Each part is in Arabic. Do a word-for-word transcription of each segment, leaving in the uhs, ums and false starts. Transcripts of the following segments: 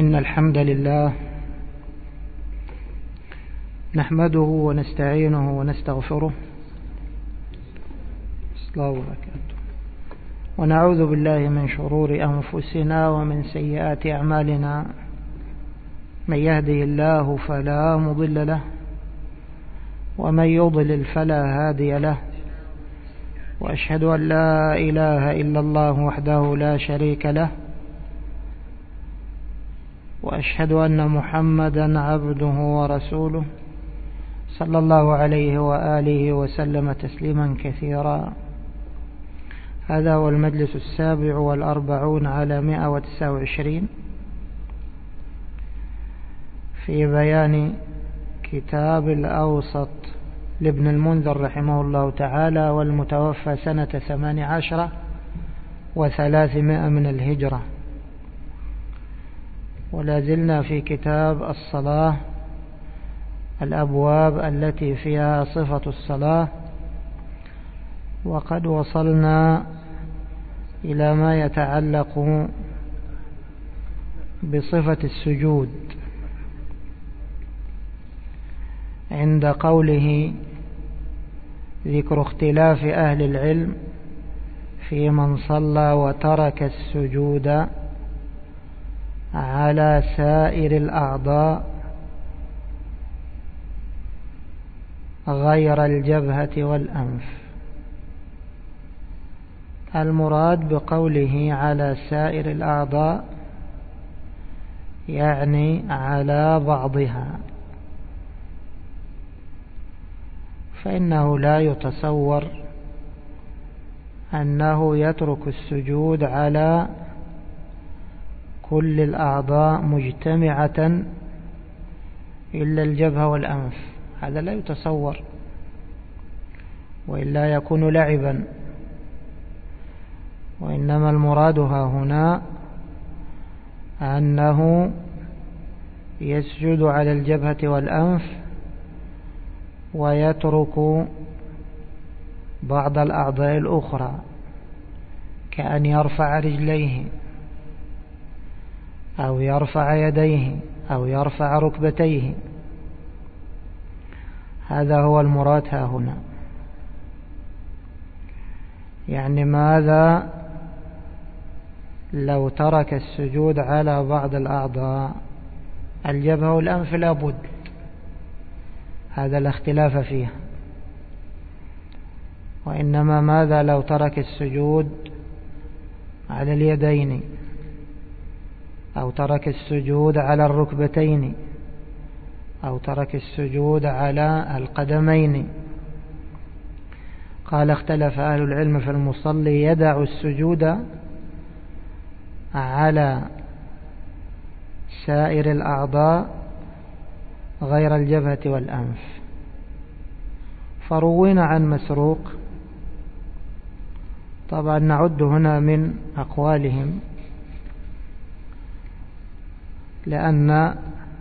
إن الحمد لله نحمده ونستعينه ونستغفره ونعوذ بالله من شرور أنفسنا ومن سيئات أعمالنا. من يهده الله فلا مضل له ومن يضلل فلا هادي له، وأشهد أن لا إله إلا الله وحده لا شريك له، وأشهد أن محمدا عبده ورسوله صلى الله عليه وآله وسلم تسليما كثيرا. هذا هو المجلس السابع والأربعون على مئة وتسعة وعشرين في بيان كتاب الأوسط لابن المنذر رحمه الله تعالى، والمتوفى سنة ثمان عشر وثلاثمائة من الهجرة. ولا زلنا في كتاب الصلاة، الأبواب التي فيها صفة الصلاة، وقد وصلنا إلى ما يتعلق بصفة السجود عند قوله: ذكر اختلاف أهل العلم في من صلى وترك السجود على سائر الأعضاء غير الجبهة والأنف. المراد بقوله على سائر الأعضاء يعني على بعضها، فإنه لا يتصور أنه يترك السجود على كل الأعضاء مجتمعة إلا الجبهة والأنف، هذا لا يتصور، وإلا يكون لعبا. وإنما المراد هنا أنه يسجد على الجبهة والأنف ويترك بعض الأعضاء الأخرى، كأن يرفع رجليه أو يرفع يديه أو يرفع ركبتيه. هذا هو المراد ها هنا. يعني ماذا لو ترك السجود على بعض الأعضاء؟ الجبهة والأنف لابد، هذا الاختلاف فيه. وإنما ماذا لو ترك السجود على اليدين، أو ترك السجود على الركبتين، أو ترك السجود على القدمين؟ قال: اختلف أهل العلم في المصلي يدع السجود على سائر الأعضاء غير الجبهة والأنف. فروينا عن مسروق، طبعا نعد هنا من أقوالهم، لأن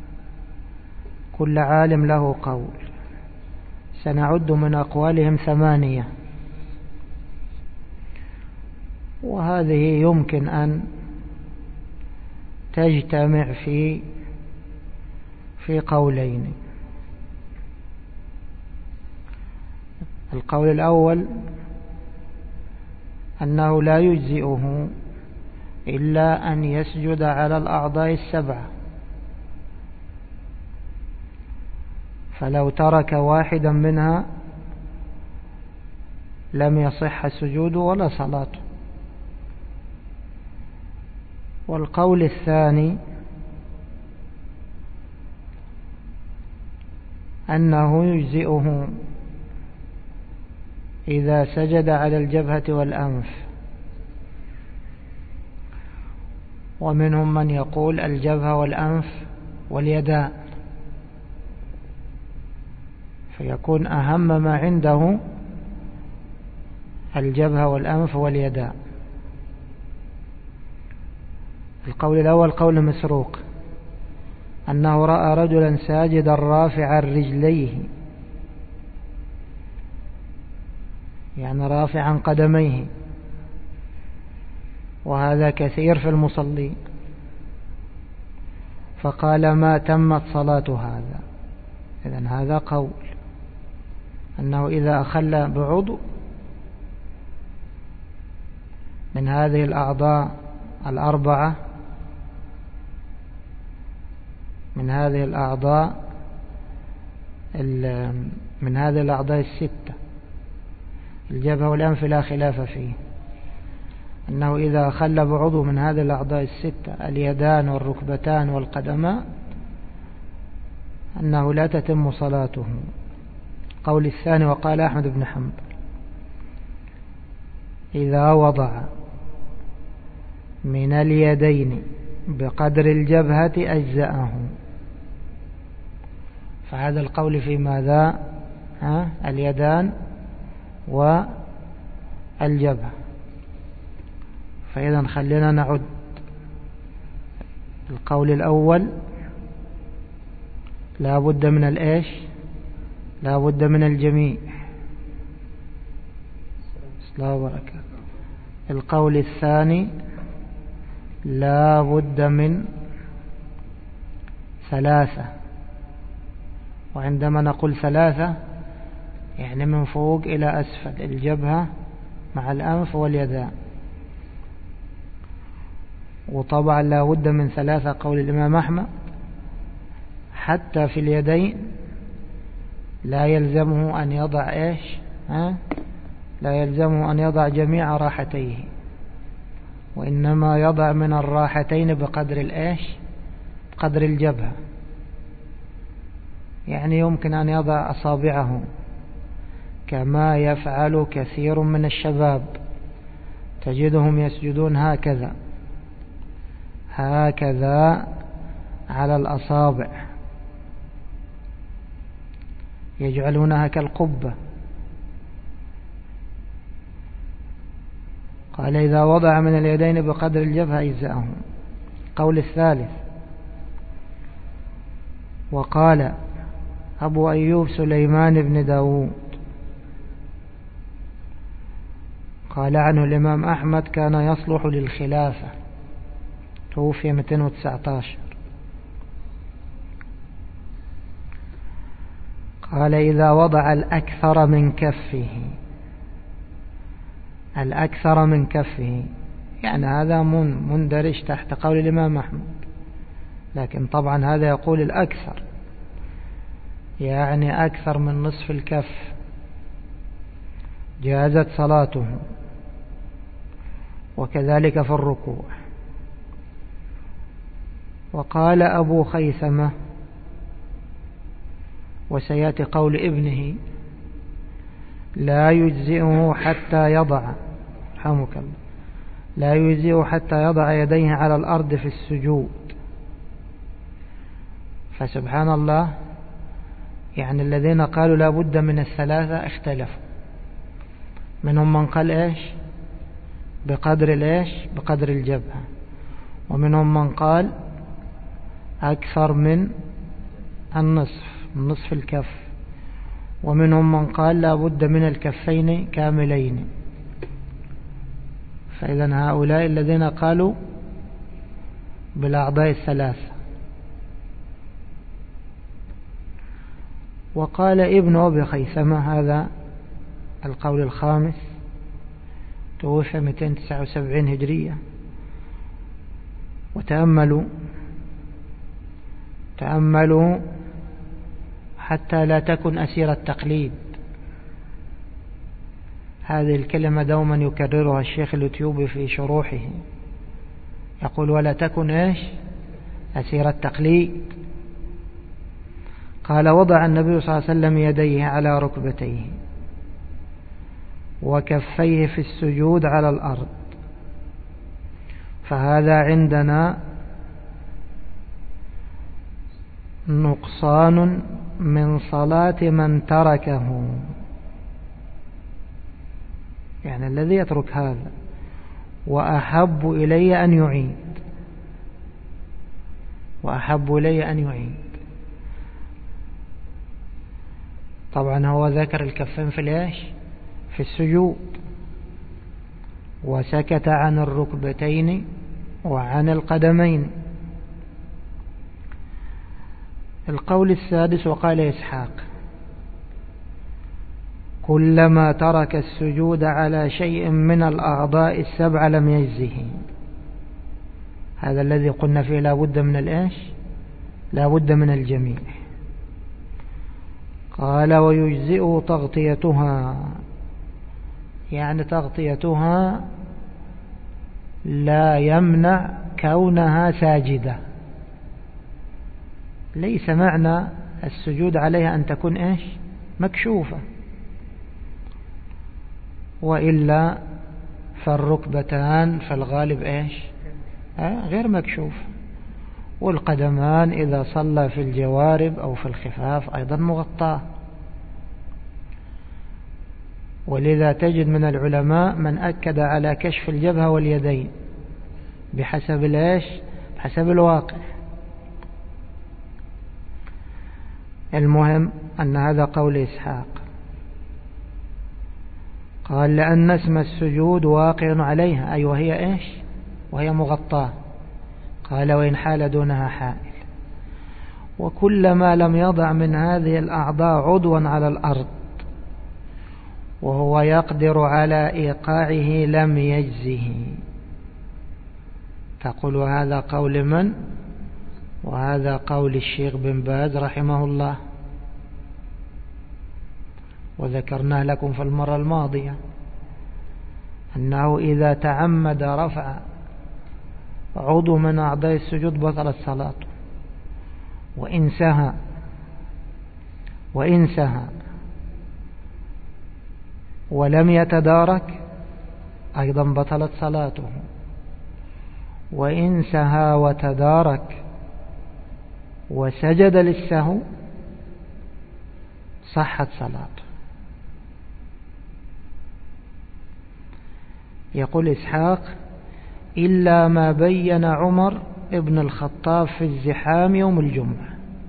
كل عالم له قول. سنعد من أقوالهم ثمانية، وهذه يمكن أن تجتمع في في قولين. القول الأول أنه لا يجزئه إلا أن يسجد على الأعضاء السبعة، فلو ترك واحدا منها لم يصح السجود ولا صلاته. والقول الثاني أنه يجزئه إذا سجد على الجبهة والأنف، ومنهم من يقول الجبهة والأنف واليدان، فيكون أهم ما عنده الجبهة والأنف واليدان. القول الأول قول مسروق، أنه رأى رجلا ساجدا رافعا رجليه، يعني رافعا قدميه، وهذا كثير في المصلين. فقال ما تمت صلاة هذا. إذن هذا قول أنه إذا أخل بعضو من هذه الأعضاء الأربعة من هذه الأعضاء من هذه الأعضاء الستة، الجبهة والأنف لا خلاف فيه، أنه إذا خل بعضو من هذه الأعضاء الستة اليدان والركبتان والقدمان أنه لا تتم صلاته. قول الثاني وقال أحمد بن حنبل إذا وضع من اليدين بقدر الجبهة أجزأه. فهذا القول في ماذا؟ ها؟ اليدان والجبهة. فإذا خلينا نعد. القول الأول لا بد من الإيش؟ لا بد من الجميع. لا بركة. القول الثاني لا بد من ثلاثة، وعندما نقول ثلاثة يعني من فوق إلى أسفل، الجبهة مع الأنف واليدان. وطبعا لا بد من ثلاثة قول الإمام أحمد، حتى في اليدين لا يلزمه أن يضع إيش؟ ها؟ لا يلزمه أن يضع جميع راحتيه، وإنما يضع من الراحتين بقدر الإيش؟ قدر الجبهة. يعني يمكن أن يضع أصابعه كما يفعل كثير من الشباب، تجدهم يسجدون هكذا هكذا على الأصابع، يجعلونها كالقبة. قال إذا وضع من اليدين بقدر الجبهة أجزأه. قول الثالث وقال أبو أيوب سليمان بن داود قال عنه الإمام أحمد كان يصلح للخلافة، توفي مئتين وتسعة عشر. قال إذا وضع الأكثر من كفه، الأكثر من كفه يعني هذا مندرج تحت قول الإمام أحمد، لكن طبعا هذا يقول الأكثر يعني أكثر من نصف الكف جازت صلاته، وكذلك في الركوع. وقال أبو خيثمة وسيأتي قول ابنه لا يجزئه حتى يضع رحمك الله لا يجزئه حتى يضع يديه على الأرض في السجود. فسبحان الله، يعني الذين قالوا لا بد من الثلاثة اختلفوا. منهم من قال إيش؟ بقدر الإيش؟ بقدر الجبهة. ومنهم من قال أكثر من النصف، نصف الكف. ومنهم من قال لا بد من الكفين كاملين. فإذا هؤلاء الذين قالوا بالأعضاء الثلاثة. وقال ابن أبي خيثمة هذا القول الخامس، توفي مئتين وتسعة وسبعين هجرية. وتأملوا تأملوا حتى لا تكن أسير التقليد. هذه الكلمة دوما يكررها الشيخ اليوتيوبي في شروحه، يقول ولا تكن إيش؟ أسير التقليد. قال وضع النبي صلى الله عليه وسلم يديه على ركبتيه وكفيه في السجود على الأرض، فهذا عندنا نقصان من صلاة من تركه، يعني الذي يترك هذا، وأحب إلي أن يعيد وأحب إلي أن يعيد. طبعا هو ذكر الكفين في الإيش؟ في السجود، وسكت عن الركبتين وعن القدمين. القول السادس وقال إسحاق: كلما ترك السجود على شيء من الأعضاء السبع لم يجزه. هذا الذي قلنا فيه لا بد من الإيش؟ لا بد من الجميع. قال: ويجزئ تغطيتها، يعني تغطيتها لا يمنع كونها ساجدة. ليس معنى السجود عليها أن تكون إيش؟ مكشوفة، وإلا فالركبتان في الغالب إيش؟ آه غير مكشوف، والقدمان إذا صلى في الجوارب أو في الخفاف أيضا مغطاه. ولذا تجد من العلماء من أكد على كشف الجبهة واليدين بحسب الإيش؟ بحسب الواقع. المهم أن هذا قول إسحاق. قال: لأن اسم السجود واقع عليها، أي وهي إيش؟ وهي مغطاة. قال: وإن حال دونها حائل. وكلما لم يضع من هذه الأعضاء عضوا على الأرض وهو يقدر على إيقاعه لم يجزه. تقول: وهذا قول من؟ وهذا قول الشيخ بن باز رحمه الله، وذكرنا لكم في المرة الماضية أنه إذا تعمد رفع عضو من أعضاء السجود بطلت صلاته، وإن سهى وإن سهى ولم يتدارك أيضا بطلت صلاته، وإن سهى وتدارك وسجد للسهو صحت صلاته. يقول إسحاق: إلا ما بين عمر ابن الخطاب في الزحام يوم الجمعة.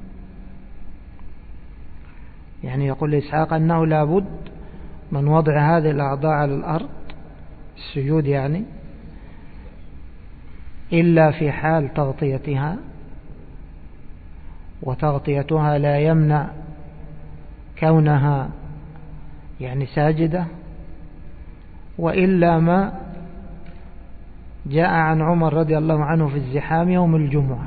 يعني يقول إسحاق أنه لابد من وضع هذه الأعضاء على الأرض، السجود يعني، إلا في حال تغطيتها، وتغطيتها لا يمنع كونها يعني ساجدة، وإلا ما جاء عن عمر رضي الله عنه في الزحام يوم الجمعة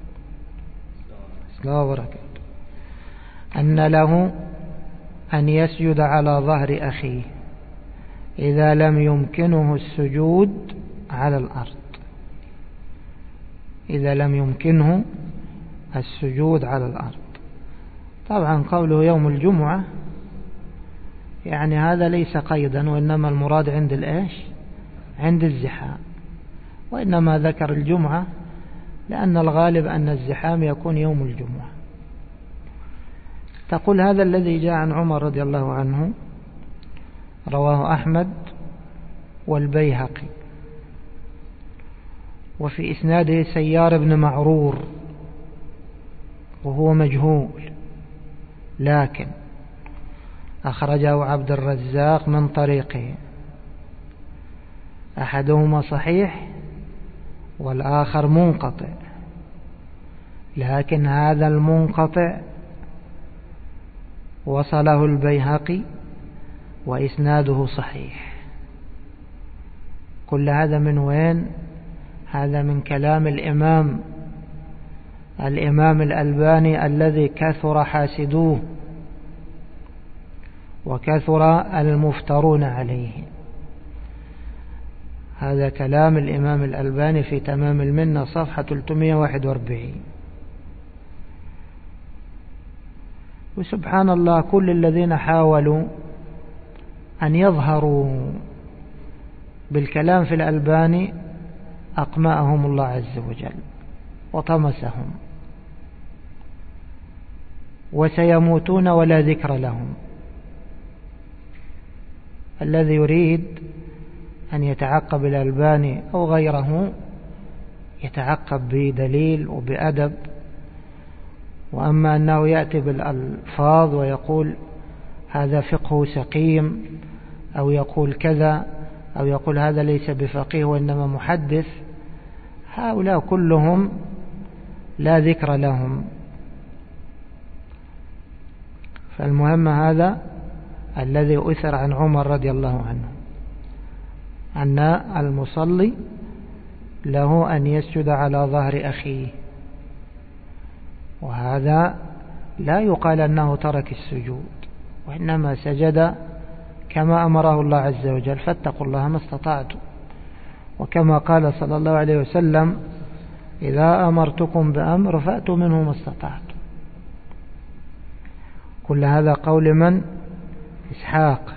لا بركة أن له أن يسجد على ظهر أخيه إذا لم يمكنه السجود على الأرض، إذا لم يمكنه السجود على الأرض. طبعا قوله يوم الجمعة يعني هذا ليس قيدا، وإنما المراد عند الإيش؟ عند الزحام. وإنما ذكر الجمعة لأن الغالب أن الزحام يكون يوم الجمعة. تقول: هذا الذي جاء عن عمر رضي الله عنه رواه أحمد والبيهقي، وفي إسناده سيار بن معرور وهو مجهول، لكن أخرجه عبد الرزاق من طريقه، أحدهما صحيح والآخر منقطع، لكن هذا المنقطع وصله البيهقي وإسناده صحيح. كل هذا من وين؟ هذا من كلام الإمام الإمام الألباني الذي كثر حاسدوه وكثر المفترون عليه. هذا كلام الإمام الألباني في تمام المنة صفحة ثلاثمائة وواحد وأربعين. وسبحان الله، كل الذين حاولوا أن يظهروا بالكلام في الألباني أقمأهم الله عز وجل وطمسهم، وسيموتون ولا ذكر لهم. الذي يريد أن يتعقب الألباني أو غيره يتعقب بدليل وبأدب، وأما أنه يأتي بالألفاظ ويقول هذا فقه سقيم، أو يقول كذا، أو يقول هذا ليس بفقيه وإنما محدث، هؤلاء كلهم لا ذكر لهم. فالمهم هذا الذي أثر عن عمر رضي الله عنه، أن المصلي له أن يسجد على ظهر أخيه، وهذا لا يقال أنه ترك السجود، وإنما سجد كما أمره الله عز وجل، فاتقوا الله ما استطعتم، وكما قال صلى الله عليه وسلم إذا أمرتكم بأمر فأتوا منه ما استطعتم. كل هذا قول من؟ إسحاق.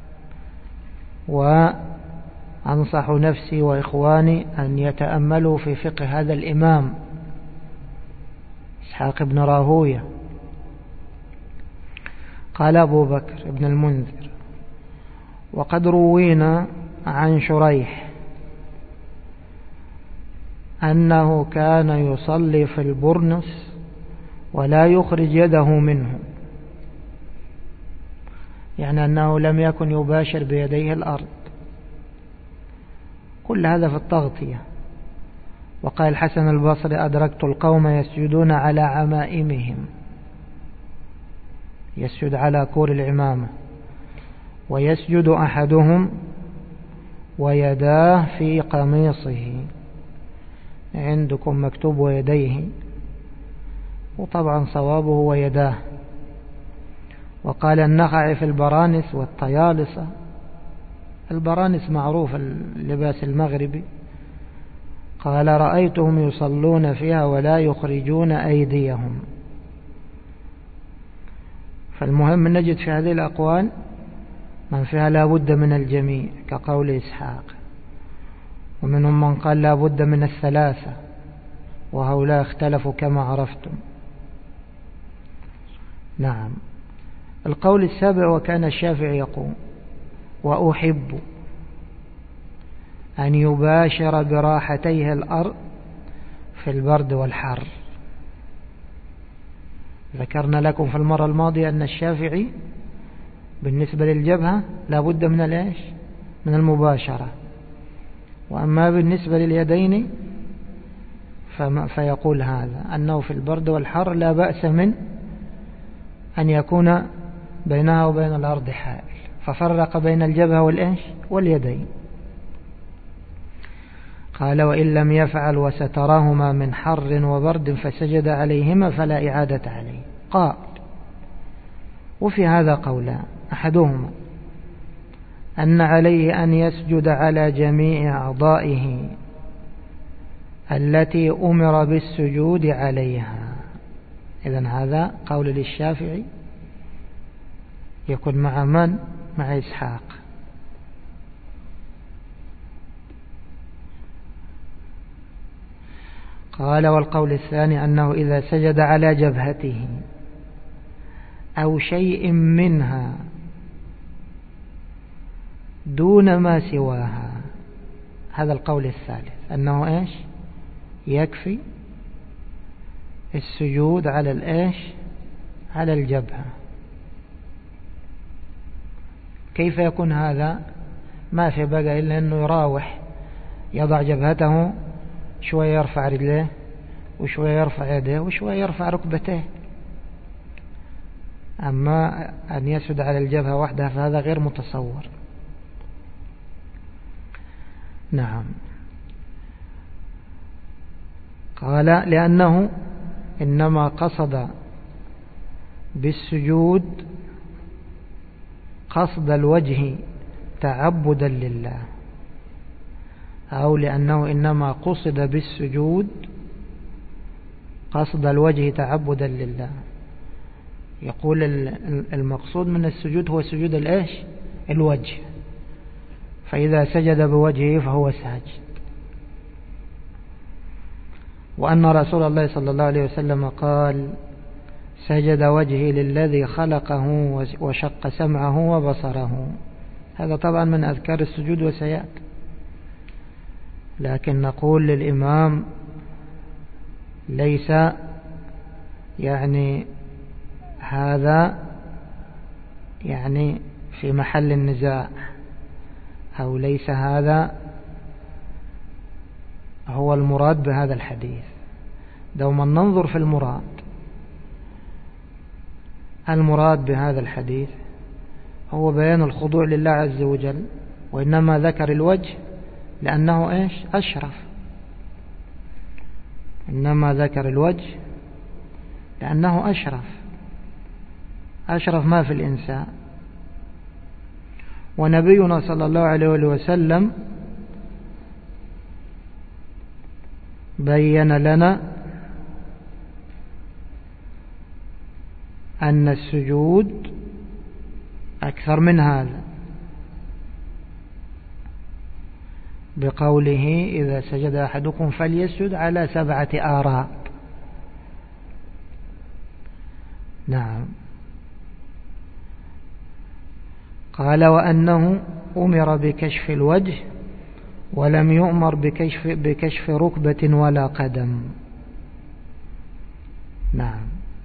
وأنصح نفسي وإخواني أن يتأملوا في فقه هذا الإمام إسحاق بن راهوية. قال أبو بكر بن المنذر: وقد روينا عن شريح أنه كان يصلي في البرنس ولا يخرج يده منه، يعني أنه لم يكن يباشر بيديه الأرض. كل هذا في التغطية. وقال الحسن البصري: أدركت القوم يسجدون على عمائمهم، يسجد على كور العمامة، ويسجد أحدهم ويداه في قميصه، عندكم مكتوب ويديه، وطبعا صوابه ويداه. وقال النخعي في البرانس والطيالسة، البرانس معروف اللباس المغربي، قال: رأيتهم يصلون فيها ولا يخرجون أيديهم. فالمهم نجد في هذه الأقوال من فيها لا بد من الجميع كقول إسحاق، ومنهم من قال لا بد من الثلاثة، وهؤلاء اختلفوا كما عرفتم. نعم. القول السابع: وكان الشافعي يقول: وأحب أن يباشر براحتيه الأرض في البرد والحر. ذكرنا لكم في المرة الماضية أن الشافعي بالنسبة للجبهة لا بد من الإيش؟ من المباشرة. وأما بالنسبة لليدين فيقول هذا أنه في البرد والحر لا بأس من أن يكون بينها وبين الأرض حائل، ففرق بين الجبهة والإيش؟ واليدين. قال: وإن لم يفعل وستراهما من حر وبرد فسجد عليهما فلا إعادة عليه. قال: وفي هذا قولان: أحدهما أن عليه أن يسجد على جميع أعضائه التي أمر بالسجود عليها. إذن هذا قول للشافعي يكون مع من؟ مع إسحاق. قال: والقول الثاني أنه إذا سجد على جبهته أو شيء منها دون ما سواها، هذا القول الثالث، أنه إيش؟ يكفي السجود على الإيش؟ على الجبهة. كيف يكون هذا؟ ما في بقى إلا أنه يراوح، يضع جبهته، شوية يرفع رجليه، وشوية يرفع يديه، وشوية يرفع ركبتيه. أما أن يسجد على الجبهة وحدها فهذا غير متصور. نعم. قال: لأنه إنما قصد بالسجود قصد الوجه تعبدا لله، أو لأنه إنما قصد بالسجود قصد الوجه تعبدا لله. يقول المقصود من السجود هو سجود الإيش؟ الوجه، فإذا سجد بوجهه فهو ساجد. وأن رسول الله صلى الله عليه وسلم قال: سجد وجهي للذي خلقه وشق سمعه وبصره. هذا طبعا من أذكار السجود وسيأتي، لكن نقول للإمام ليس يعني هذا يعني في محل النزاع، أو ليس هذا هو المراد بهذا الحديث. دوما ننظر في المراد. المراد بهذا الحديث هو بيان الخضوع لله عز وجل، وإنما ذكر الوجه لأنه إيش أشرف، إنما ذكر الوجه لأنه أشرف أشرف ما في الإنسان. ونبينا صلى الله عليه وسلم بين لنا أن السجود أكثر من هذا بقوله إذا سجد أحدكم فليسجد على سبعة آراب. نعم. قال وأنه أمر بكشف الوجه ولم يؤمر بكشف, بكشف ركبة ولا قدم. نعم،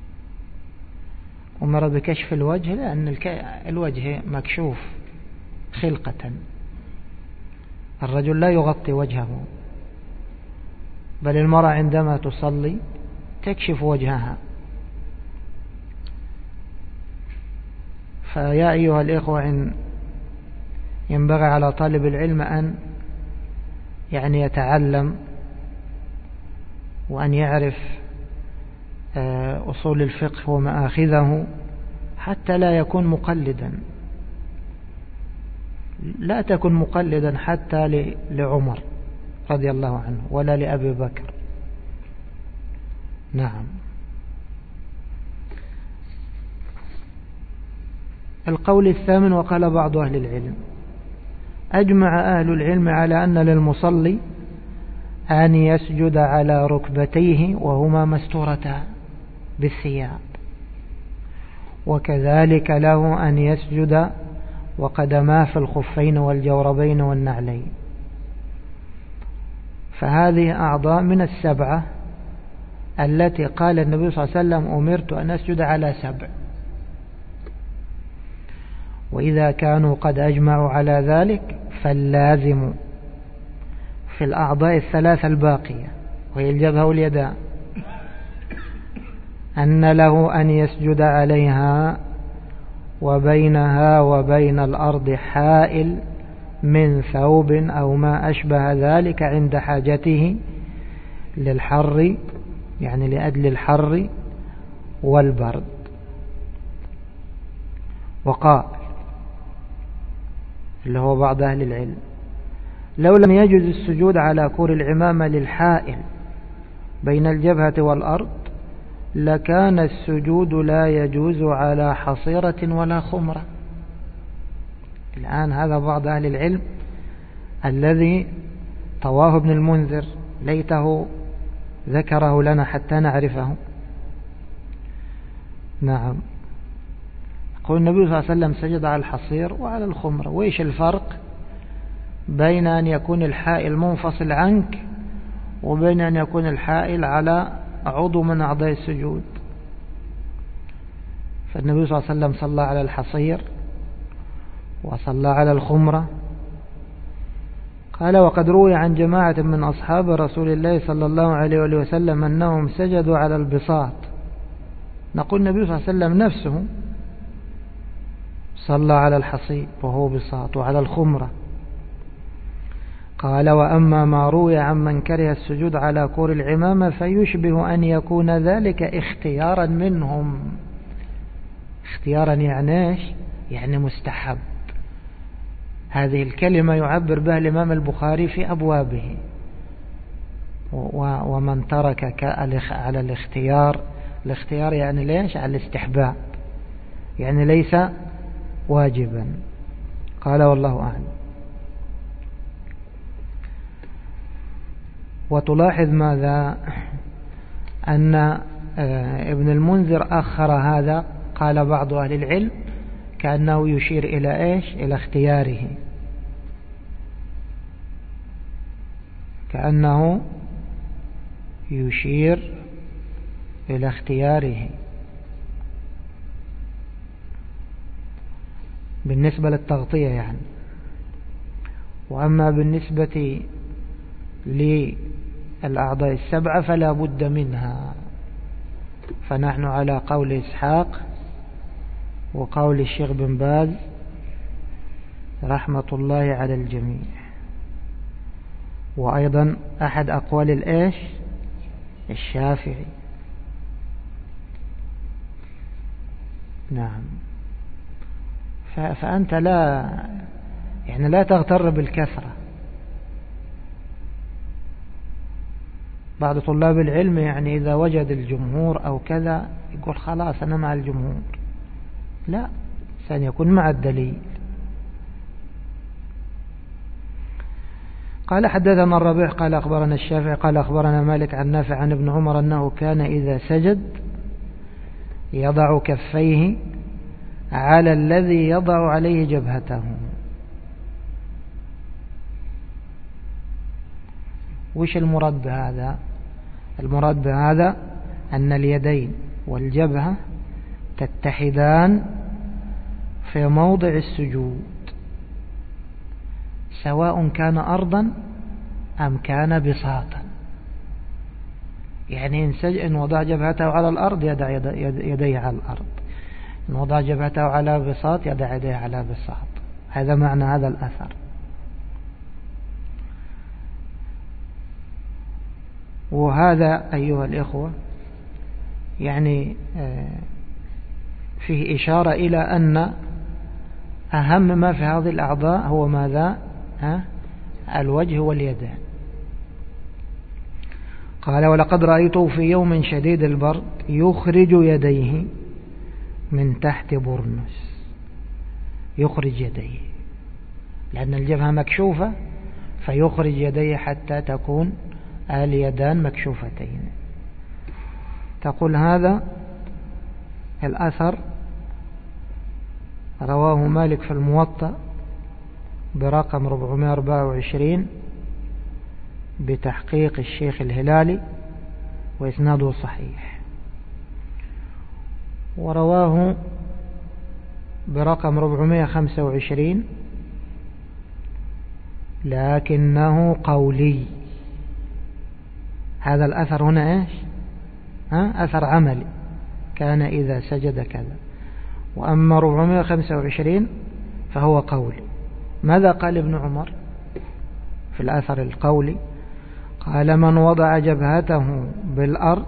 أمر بكشف الوجه لأن الوجه مكشوف خلقة، الرجل لا يغطي وجهه، بل المرأة عندما تصلي تكشف وجهها. فيا أيها الإخوة، ينبغي على طالب العلم أن يعني يتعلم وأن يعرف أصول الفقه ومآخذه حتى لا يكون مقلدا. لا تكن مقلدا حتى لعمر رضي الله عنه ولا لأبي بكر. نعم. القول الثامن، وقال بعض أهل العلم: أجمع أهل العلم على أن للمصلي أن يسجد على ركبتيه وهما مستورتان بالثياب، وكذلك له أن يسجد وقدماه في الخفين والجوربين والنعلين. فهذه أعضاء من السبعة التي قال النبي صلى الله عليه وسلم أمرت أن أسجد على سبع، وإذا كانوا قد أجمعوا على ذلك فاللازم في الأعضاء الثلاثة الباقية وهي الجبهة واليدان أن له أن يسجد عليها وبينها وبين الأرض حائل من ثوب أو ما أشبه ذلك عند حاجته للحر، يعني لأجل الحر والبرد. وقال اللي هو بعض أهل العلم: لو لم يجوز السجود على كور العمامة للحائل بين الجبهة والأرض لكان السجود لا يجوز على حصيرة ولا خمرة. الآن هذا بعض أهل العلم الذي طواه ابن المنذر، ليته ذكره لنا حتى نعرفه. نعم. يقول النبي صلى الله عليه وسلم سجد على الحصير وعلى الخمرة. وإيش الفرق بين أن يكون الحائل منفصل عنك وبين أن يكون الحائل على عضو من أعضاء السجود؟ فالنبي صلى الله عليه وسلم صلى على الحصير وصلى على الخمرة. قال: وقد روي عن جماعة من أصحاب رسول الله صلى الله عليه وسلم أنهم سجدوا على البساط. نقول النبي صلى الله عليه وسلم نفسه صلى على الحصير وهو بساط وعلى الخمرة. قال: وأما ما روي عن من كره السجود على كور العمامة فيشبه أن يكون ذلك اختيارا منهم. اختيارا يعني ايش؟ يعني مستحب. هذه الكلمة يعبر بها الإمام البخاري في أبوابه. ومن ترك على الاختيار، الاختيار يعني ليش؟ على الاستحباب، يعني ليس واجبا. قال: والله أعلم. وتلاحظ ماذا؟ أن ابن المنذر أخر هذا. قال بعض أهل العلم كأنه يشير إلى إيش؟ إلى اختياره، كأنه يشير إلى اختياره بالنسبة للتغطية يعني. وأما بالنسبة للأعضاء السبعة فلا بد منها. فنحن على قول إسحاق وقول الشيخ بن باز رحمة الله على الجميع، وأيضا أحد أقوال الإيش الشافعي. نعم. فأنت لا يعني لا تغتر بالكثرة. بعض طلاب العلم يعني إذا وجد الجمهور أو كذا يقول خلاص أنا مع الجمهور. لا، سيكون مع الدليل. قال حدثنا الربيع قال أخبرنا الشافعي قال أخبرنا مالك عن نافع عن ابن عمر أنه كان إذا سجد يضع كفيه على الذي يضع عليه جبهته. وش المراد بهذا؟ المراد بهذا أن اليدين والجبهة تتحدان في موضع السجود، سواء كان أرضا أم كان بساطا. يعني إن وضع جبهته على الأرض يدع يديه على الأرض، إن وضع جبهته على بساط يدع يديه على بساط. هذا معنى هذا الأثر. وهذا أيها الإخوة يعني فيه إشارة إلى أن أهم ما في هذه الأعضاء هو ماذا؟ ها؟ الوجه واليدين. قال ولقد رأيته في يوم شديد البرد يخرج يديه من تحت برنس. يخرج يديه لأن الجبهة مكشوفة، فيخرج يديه حتى تكون اليدان مكشوفتين. تقول هذا الأثر رواه مالك في الموطأ برقم أربعمائة وأربعة وعشرين بتحقيق الشيخ الهلالي وإسناده صحيح، ورواه برقم أربعمائة وخمسة وعشرين لكنه قولي. هذا الأثر هنا إيش؟ ها؟ أثر عملي، كان إذا سجد كذا. وأما أربعمائة وخمسة وعشرين فهو قولي. ماذا قال ابن عمر في الأثر القولي؟ قال من وضع جبهته بالأرض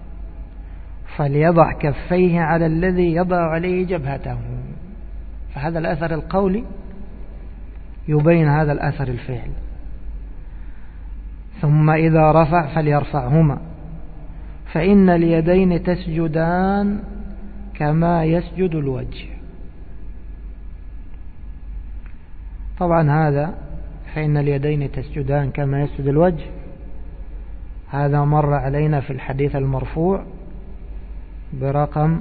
فليضع كفيه على الذي يضع عليه جبهته. فهذا الأثر القولي يبين هذا الأثر الفعلي. ثم إذا رفع فليرفعهما فإن اليدين تسجدان كما يسجد الوجه. طبعا هذا فإن اليدين تسجدان كما يسجد الوجه هذا مر علينا في الحديث المرفوع برقم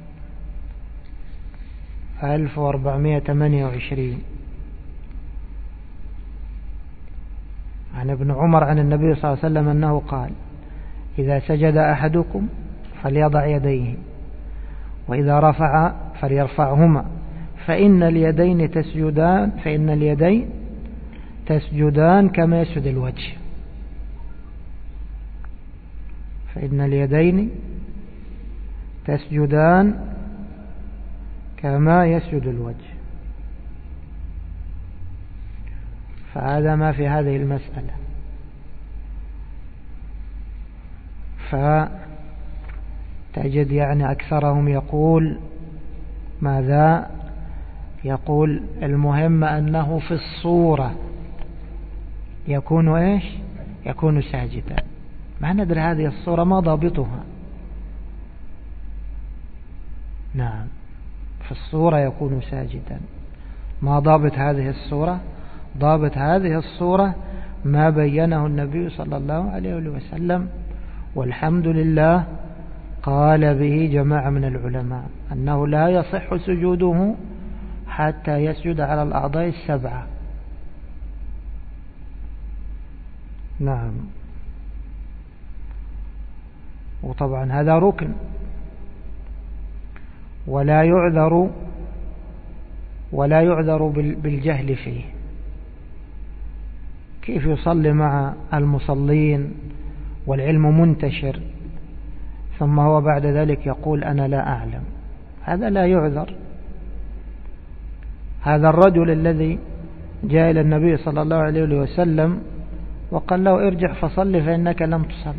ألف وأربعمائة وثمانية وعشرين عن ابن عمر عن النبي صلى الله عليه وسلم أنه قال إذا سجد أحدكم فليضع يديه وإذا رفع فليرفعهما فإن اليدين تسجدان فإن اليدين تسجدان كما يسجد الوجه. فإن اليدين تسجدان كما يسجد الوجه. فهذا ما في هذه المسألة. فتجد يعني أكثرهم يقول ماذا؟ يقول المهم أنه في الصورة يكون إيش؟ يكون ساجدا. ما ندري هذه الصورة ما ضابطها. نعم، في الصورة يكون ساجدا. ما ضابط هذه الصورة؟ ضابط هذه الصورة ما بينه النبي صلى الله عليه وسلم، والحمد لله قال به جماعة من العلماء أنه لا يصح سجوده حتى يسجد على الأعضاء السبعة. نعم. وطبعا هذا ركن ولا يعذر ولا يعذر بالجهل فيه. كيف يصلي مع المصلين والعلم منتشر ثم هو بعد ذلك يقول أنا لا أعلم؟ هذا لا يعذر هذا الرجل الذي جاء إلى النبي صلى الله عليه وسلم وقال له ارجع فصل فإنك لم تصل،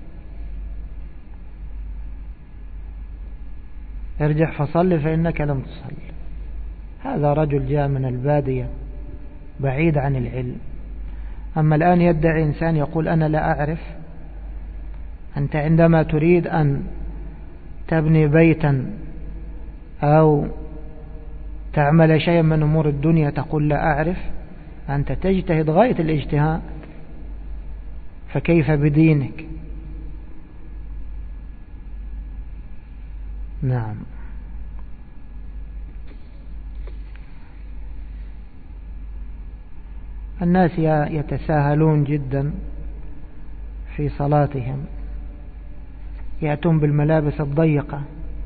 ارجع فصل فإنك لم تصل. هذا رجل جاء من البادية بعيد عن العلم. أما الآن يدعي إنسان يقول أنا لا أعرف. أنت عندما تريد أن تبني بيتا أو تعمل شيئا من أمور الدنيا تقول لا أعرف، أنت تجتهد غاية الاجتهاد، فكيف بدينك؟ نعم. الناس يتساهلون جدا في صلاتهم، يأتون بالملابس الضيقة،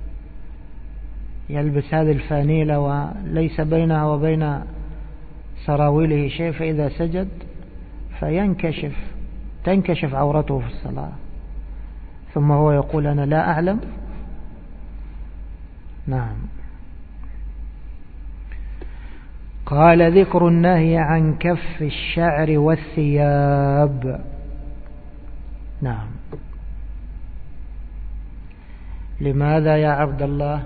يلبس هذه الفانيلة وليس بينها وبين سراويله شيء، فإذا سجد فينكشف تنكشف عورته في الصلاة، ثم هو يقول أنا لا أعلم. نعم. قال ذكر النهي عن كف الشعر والثياب. نعم. لماذا يا عبد الله؟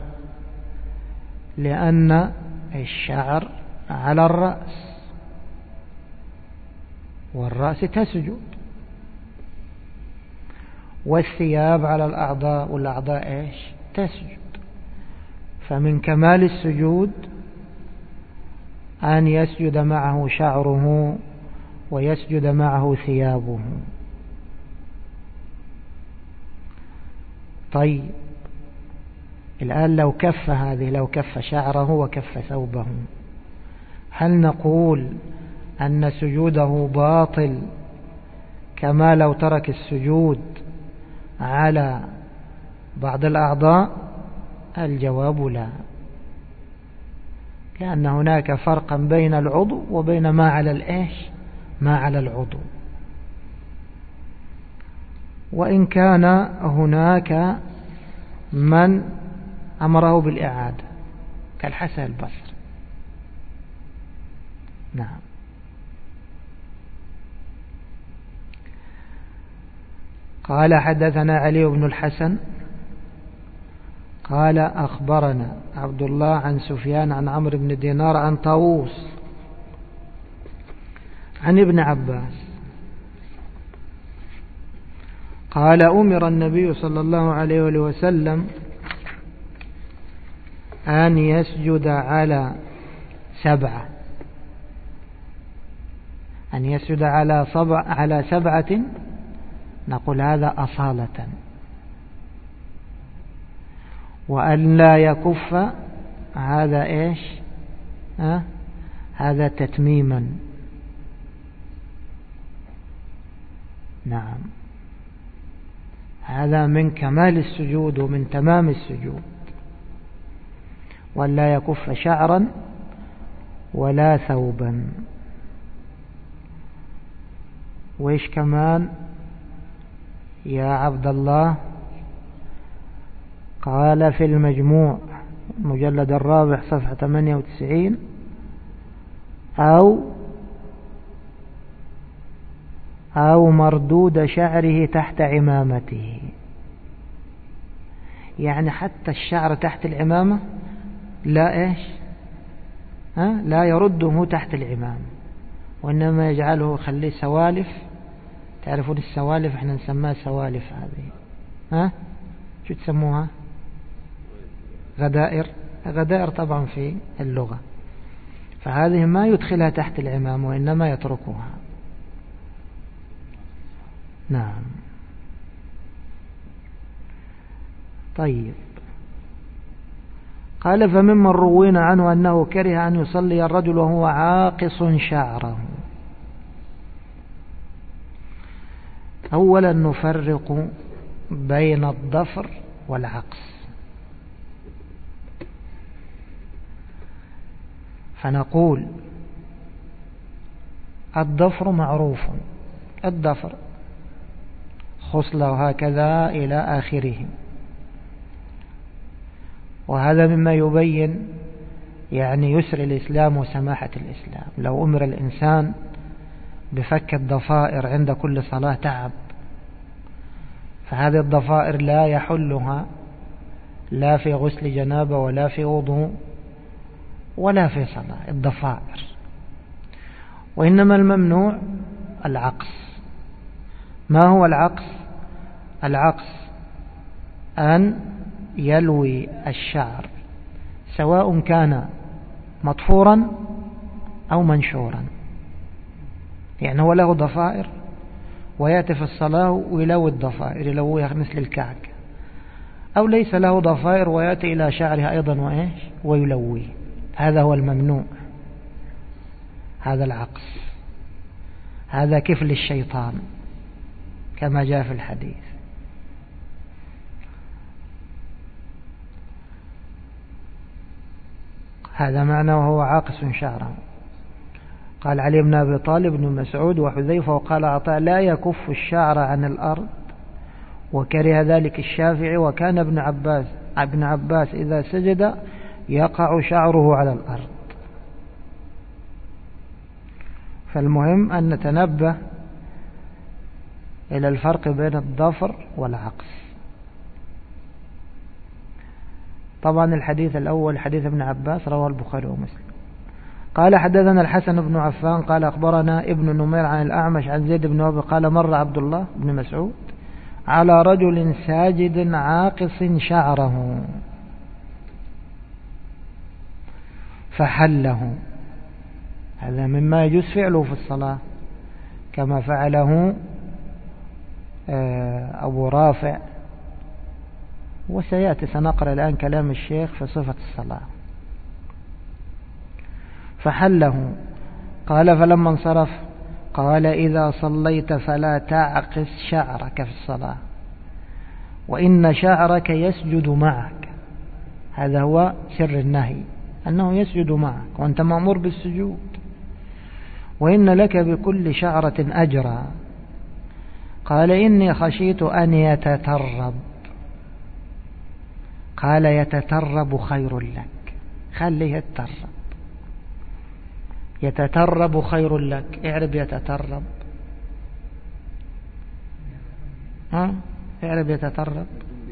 لأن الشعر على الرأس، والرأس تسجد، والثياب على الأعضاء، والأعضاء إيش؟ تسجد. فمن كمال السجود أن يسجد معه شعره ويسجد معه ثيابه. طيب الآن لو كف هذه، لو كف شعره وكف ثوبه، هل نقول أن سجوده باطل كما لو ترك السجود على بعض الأعضاء؟ الجواب لا، لأن هناك فرقا بين العضو وبين ما على الإيش؟ ما على العضو. وإن كان هناك من أمره بالإعادة كالحسن البصري. نعم. قال حدثنا علي بن الحسن قال أخبرنا عبد الله عن سفيان عن عمرو بن دينار عن طاووس عن ابن عباس قال أمر النبي صلى الله عليه وسلم أن يسجد على سبعة، أن يسجد على صبع على سبعة، نقول هذا أصالة، وأن لا يكف هذا إيش؟ أه؟ هذا تتميما. نعم. هذا من كمال السجود ومن تمام السجود، وأن لا يكف شعرا ولا ثوبا. وإيش كمان يا عبد الله؟ قال في المجموع مجلد الرابع صفحة ثمانية وتسعين أو أو مردود شعره تحت عمامته، يعني حتى الشعر تحت العمامة لا إيش؟ ها؟ لا يرده تحت العمامة، وإنما يجعله خليه سوالف. تعرفون السوالف احنا نسميها سوالف هذه، ها شو تسموها؟ غدائر. غدائر طبعا في اللغة، فهذه ما يدخلها تحت العمامة وإنما يتركها. نعم. طيب. قال فممن روينا عنه أنه كره أن يصلي الرجل وهو عاقص شعره. أولا نفرق بين الضفر والعقص، فنقول الضفر معروف، الضفر خصلة هكذا إلى آخره، وهذا مما يبين يعني يسر الإسلام وسماحة الإسلام. لو أمر الإنسان بفك الضفائر عند كل صلاة تعب، فهذه الضفائر لا يحلها لا في غسل جنابة ولا في وضوء ولا في صلاة الضفائر. وإنما الممنوع العقص. ما هو العقص؟ العقص أن يلوي الشعر سواء كان مطفورا أو منشورا، يعني هو له ضفائر ويأتي في الصلاة ويلوي الضفائر، يلويها مثل الكعك، أو ليس له ضفائر ويأتي إلى شعرها أيضا وإيش ويلويه. هذا هو الممنوع، هذا العقص، هذا كفل الشيطان كما جاء في الحديث. هذا معنى وهو عاقص شعره. قال علي بن أبي طالب بن مسعود وحذيفة وقال عطاء لا يكف الشعر عن الأرض، وكره ذلك الشافعي، وكان ابن عباس ابن عباس إذا سجد يقع شعره على الأرض. فالمهم أن نتنبه إلى الفرق بين الضفر والعقص. طبعا الحديث الأول حديث ابن عباس رواه البخاري ومسلم. قال حدثنا الحسن بن عفان قال أخبرنا ابن نمير عن الأعمش عن زيد بن وهب قال مر عبد الله بن مسعود على رجل ساجد عاقص شعره فحله. هذا مما يجوز فعله في الصلاة كما فعله أبو رافع، وسيأتي سنقرأ الآن كلام الشيخ في صفة الصلاة. فحله. قال فلما انصرف قال إذا صليت فلا تعقص شعرك في الصلاة وإن شعرك يسجد معك. هذا هو سر النهي، أنه يسجد معك وأنت مأمور بالسجود. وإن لك بكل شعرة أجرا. قال إني خشيت أن يتترب. قال يتترب خير لك، خليه يتترب. يتترب خير لك. اعرب يتترب. ها اعرب يتترب.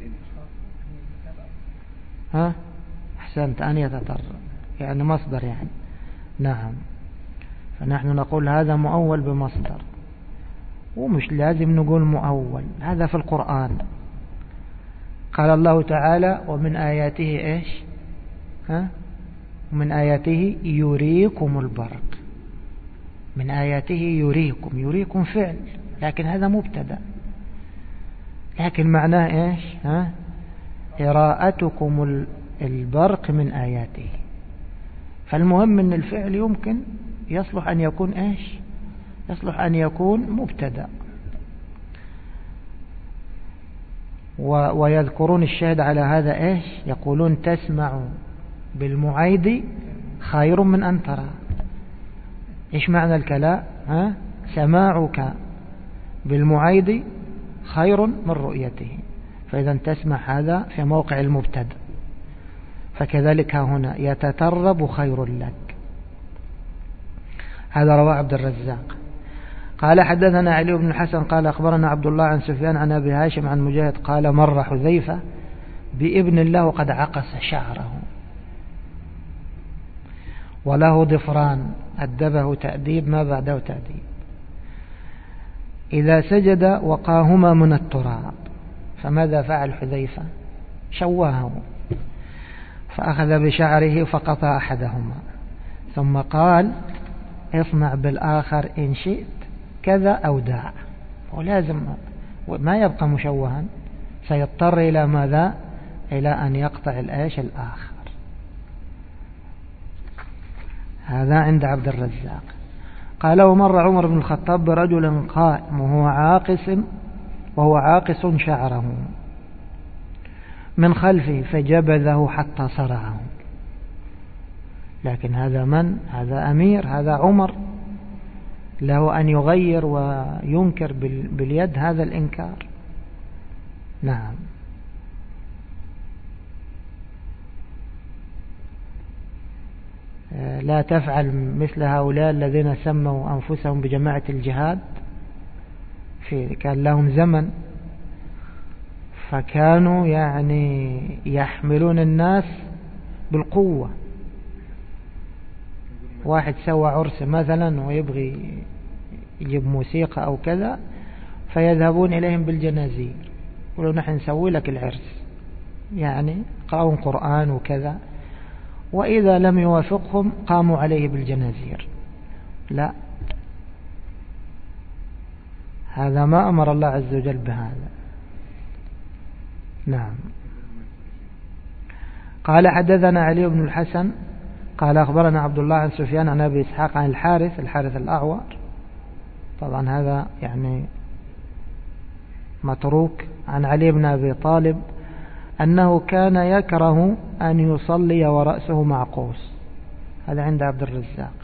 ها أحسنت، أن يتترب يعني مصدر يعني. نعم، فنحن نقول هذا مؤول بمصدر، ومش لازم نقول مؤول، هذا في القرآن. قال الله تعالى ومن آياته إيش؟ ها ومن آياته يريكم البرق. من آياته يريكم، يريكم فعل لكن هذا مبتدأ، لكن معناه إيش؟ ها إراءتكم البرق من آياته. فالمهم أن الفعل يمكن يصلح أن يكون إيش؟ يصلح أن يكون مبتدأ. ويذكرون الشاهد على هذا إيش؟ يقولون تسمع بالمعيد خير من أن ترى. إيش معنى الكلام؟ ها سماعك بالمعيد خير من رؤيته. فإذا تسمع هذا في موقع المبتدأ. فكذلك هنا يتترب خير لك. هذا رواه عبد الرزاق. قال حدثنا علي بن الحسن قال أخبرنا عبد الله عن سفيان عن أبي هاشم عن مجاهد قال مر حذيفة بابن الله وقد عقص شعره وله ضفران، أدبه تأديب ما بعده تأديب. إذا سجد وقاهما من التراب. فماذا فعل حذيفة؟ شواه فأخذ بشعره فقطع أحدهما ثم قال اصنع بالآخر إن شئت كذا أو دع. ولازم ما يبقى مشوها، سيضطر إلى ماذا؟ إلى أن يقطع الآش الآخر. هذا عند عبد الرزاق. قال ومر عمر بن الخطاب برجل قائم وهو عاقص وهو عاقص شعره من خلفه فجبذه حتى صرعه. لكن هذا من؟ هذا أمير، هذا عمر، له أن يغير وينكر باليد هذا الإنكار. نعم. لا تفعل مثل هؤلاء الذين سموا أنفسهم بجماعة الجهاد، في كان لهم زمن فكانوا يعني يحملون الناس بالقوة. واحد سوى عرس مثلا ويبغي يجيب موسيقى أو كذا، فيذهبون إليهم بالجنازير يقولون نحن نسوي لك العرس، يعني قرأوا قرآن وكذا، وإذا لم يوافقهم قاموا عليه بالجنازير. لا، هذا ما أمر الله عز وجل بهذا. نعم. قال حدثنا علي بن الحسن قال أخبرنا عبد الله عن سفيان عن أبي إسحاق عن الحارث الحارث الأعور، طبعا هذا يعني متروك، عن علي بن أبي طالب أنه كان يكره أن يصلي ورأسه معقوس، هذا عند عبد الرزاق.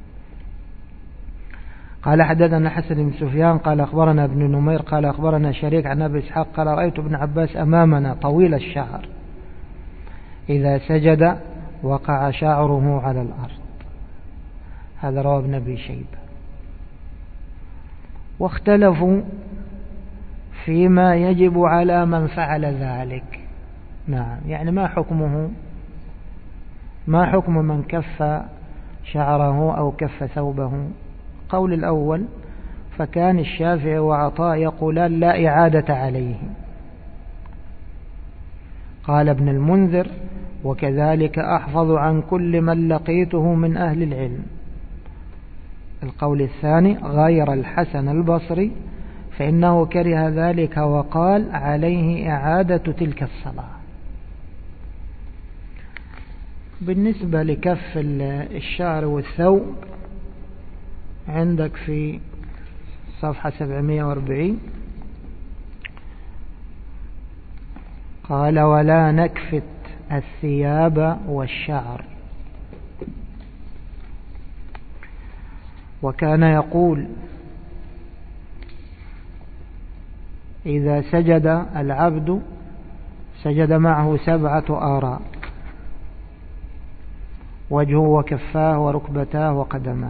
قال حدثنا حسن بن سفيان قال أخبرنا ابن نمير قال أخبرنا شريك عن أبي إسحاق قال رأيت ابن عباس أمامنا طويل الشعر إذا سجد وقع شعره على الأرض، هذا رواه ابن أبي شيبة. واختلفوا فيما يجب على من فعل ذلك. نعم، يعني ما حكمه، ما حكم من كف شعره أو كف ثوبه. قول الأول فكان الشافعي وعطاء يقولان لا إعادة عليه. قال ابن المنذر وكذلك أحفظ عن كل من لقيته من أهل العلم. القول الثاني غير الحسن البصري فإنه كره ذلك وقال عليه إعادة تلك الصلاة. بالنسبة لكف الشعر والثوب عندك في صفحة سبعمائة وأربعين قال ولا نكفت الثياب والشعر. وكان يقول إذا سجد العبد سجد معه سبعة آراء: وجهه وكفاه وركبتاه وقدماه.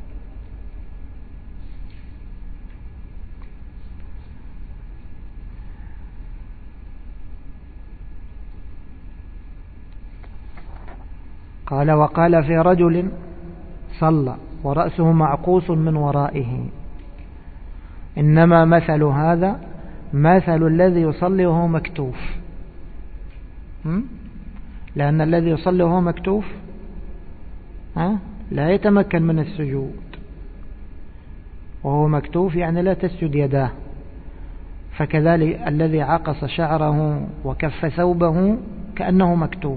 قال وقال في رجل صلى ورأسه معقوس من ورائه إنما مثل هذا مثل الذي يصلي وهو مكتوف، لأن الذي يصلي وهو مكتوف لا يتمكن من السجود، وهو مكتوف يعني لا تسجد يداه، فكذلك الذي عقص شعره وكف ثوبه كأنه مكتوف.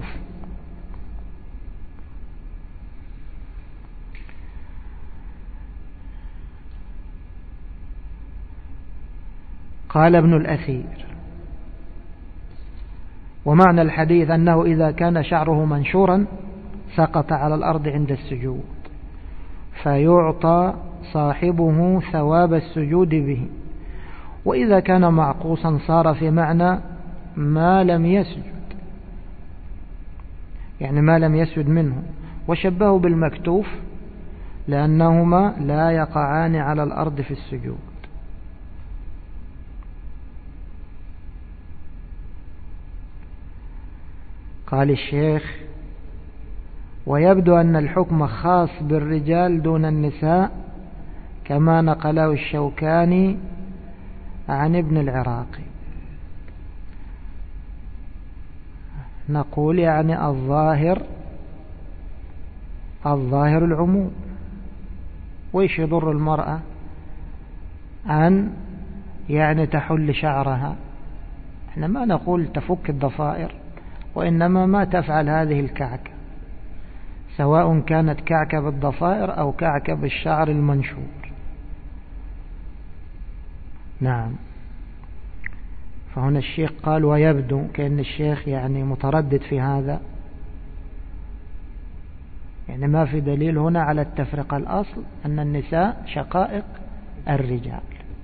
قال ابن الأثير ومعنى الحديث أنه إذا كان شعره منشورا سقط على الأرض عند السجود فيعطى صاحبه ثواب السجود به، وإذا كان معقوصا صار في معنى ما لم يسجد، يعني ما لم يسجد منه، وشبهه بالمكتوف لأنهما لا يقعان على الأرض في السجود. قال الشيخ ويبدو أن الحكم خاص بالرجال دون النساء كما نقله الشوكاني عن ابن العراقي. نقول يعني الظاهر الظاهر العموم، وإيش يضر المرأة أن يعني تحل شعرها؟ احنا ما نقول تفك الضفائر، وإنما ما تفعل هذه الكعكة، سواء كانت كعكة بالضفائر أو كعكة بالشعر المنشور. نعم. فهنا الشيخ قال ويبدو كأن الشيخ يعني متردد في هذا، يعني ما في دليل هنا على التفرقة. الأصل أن النساء شقائق الرجال.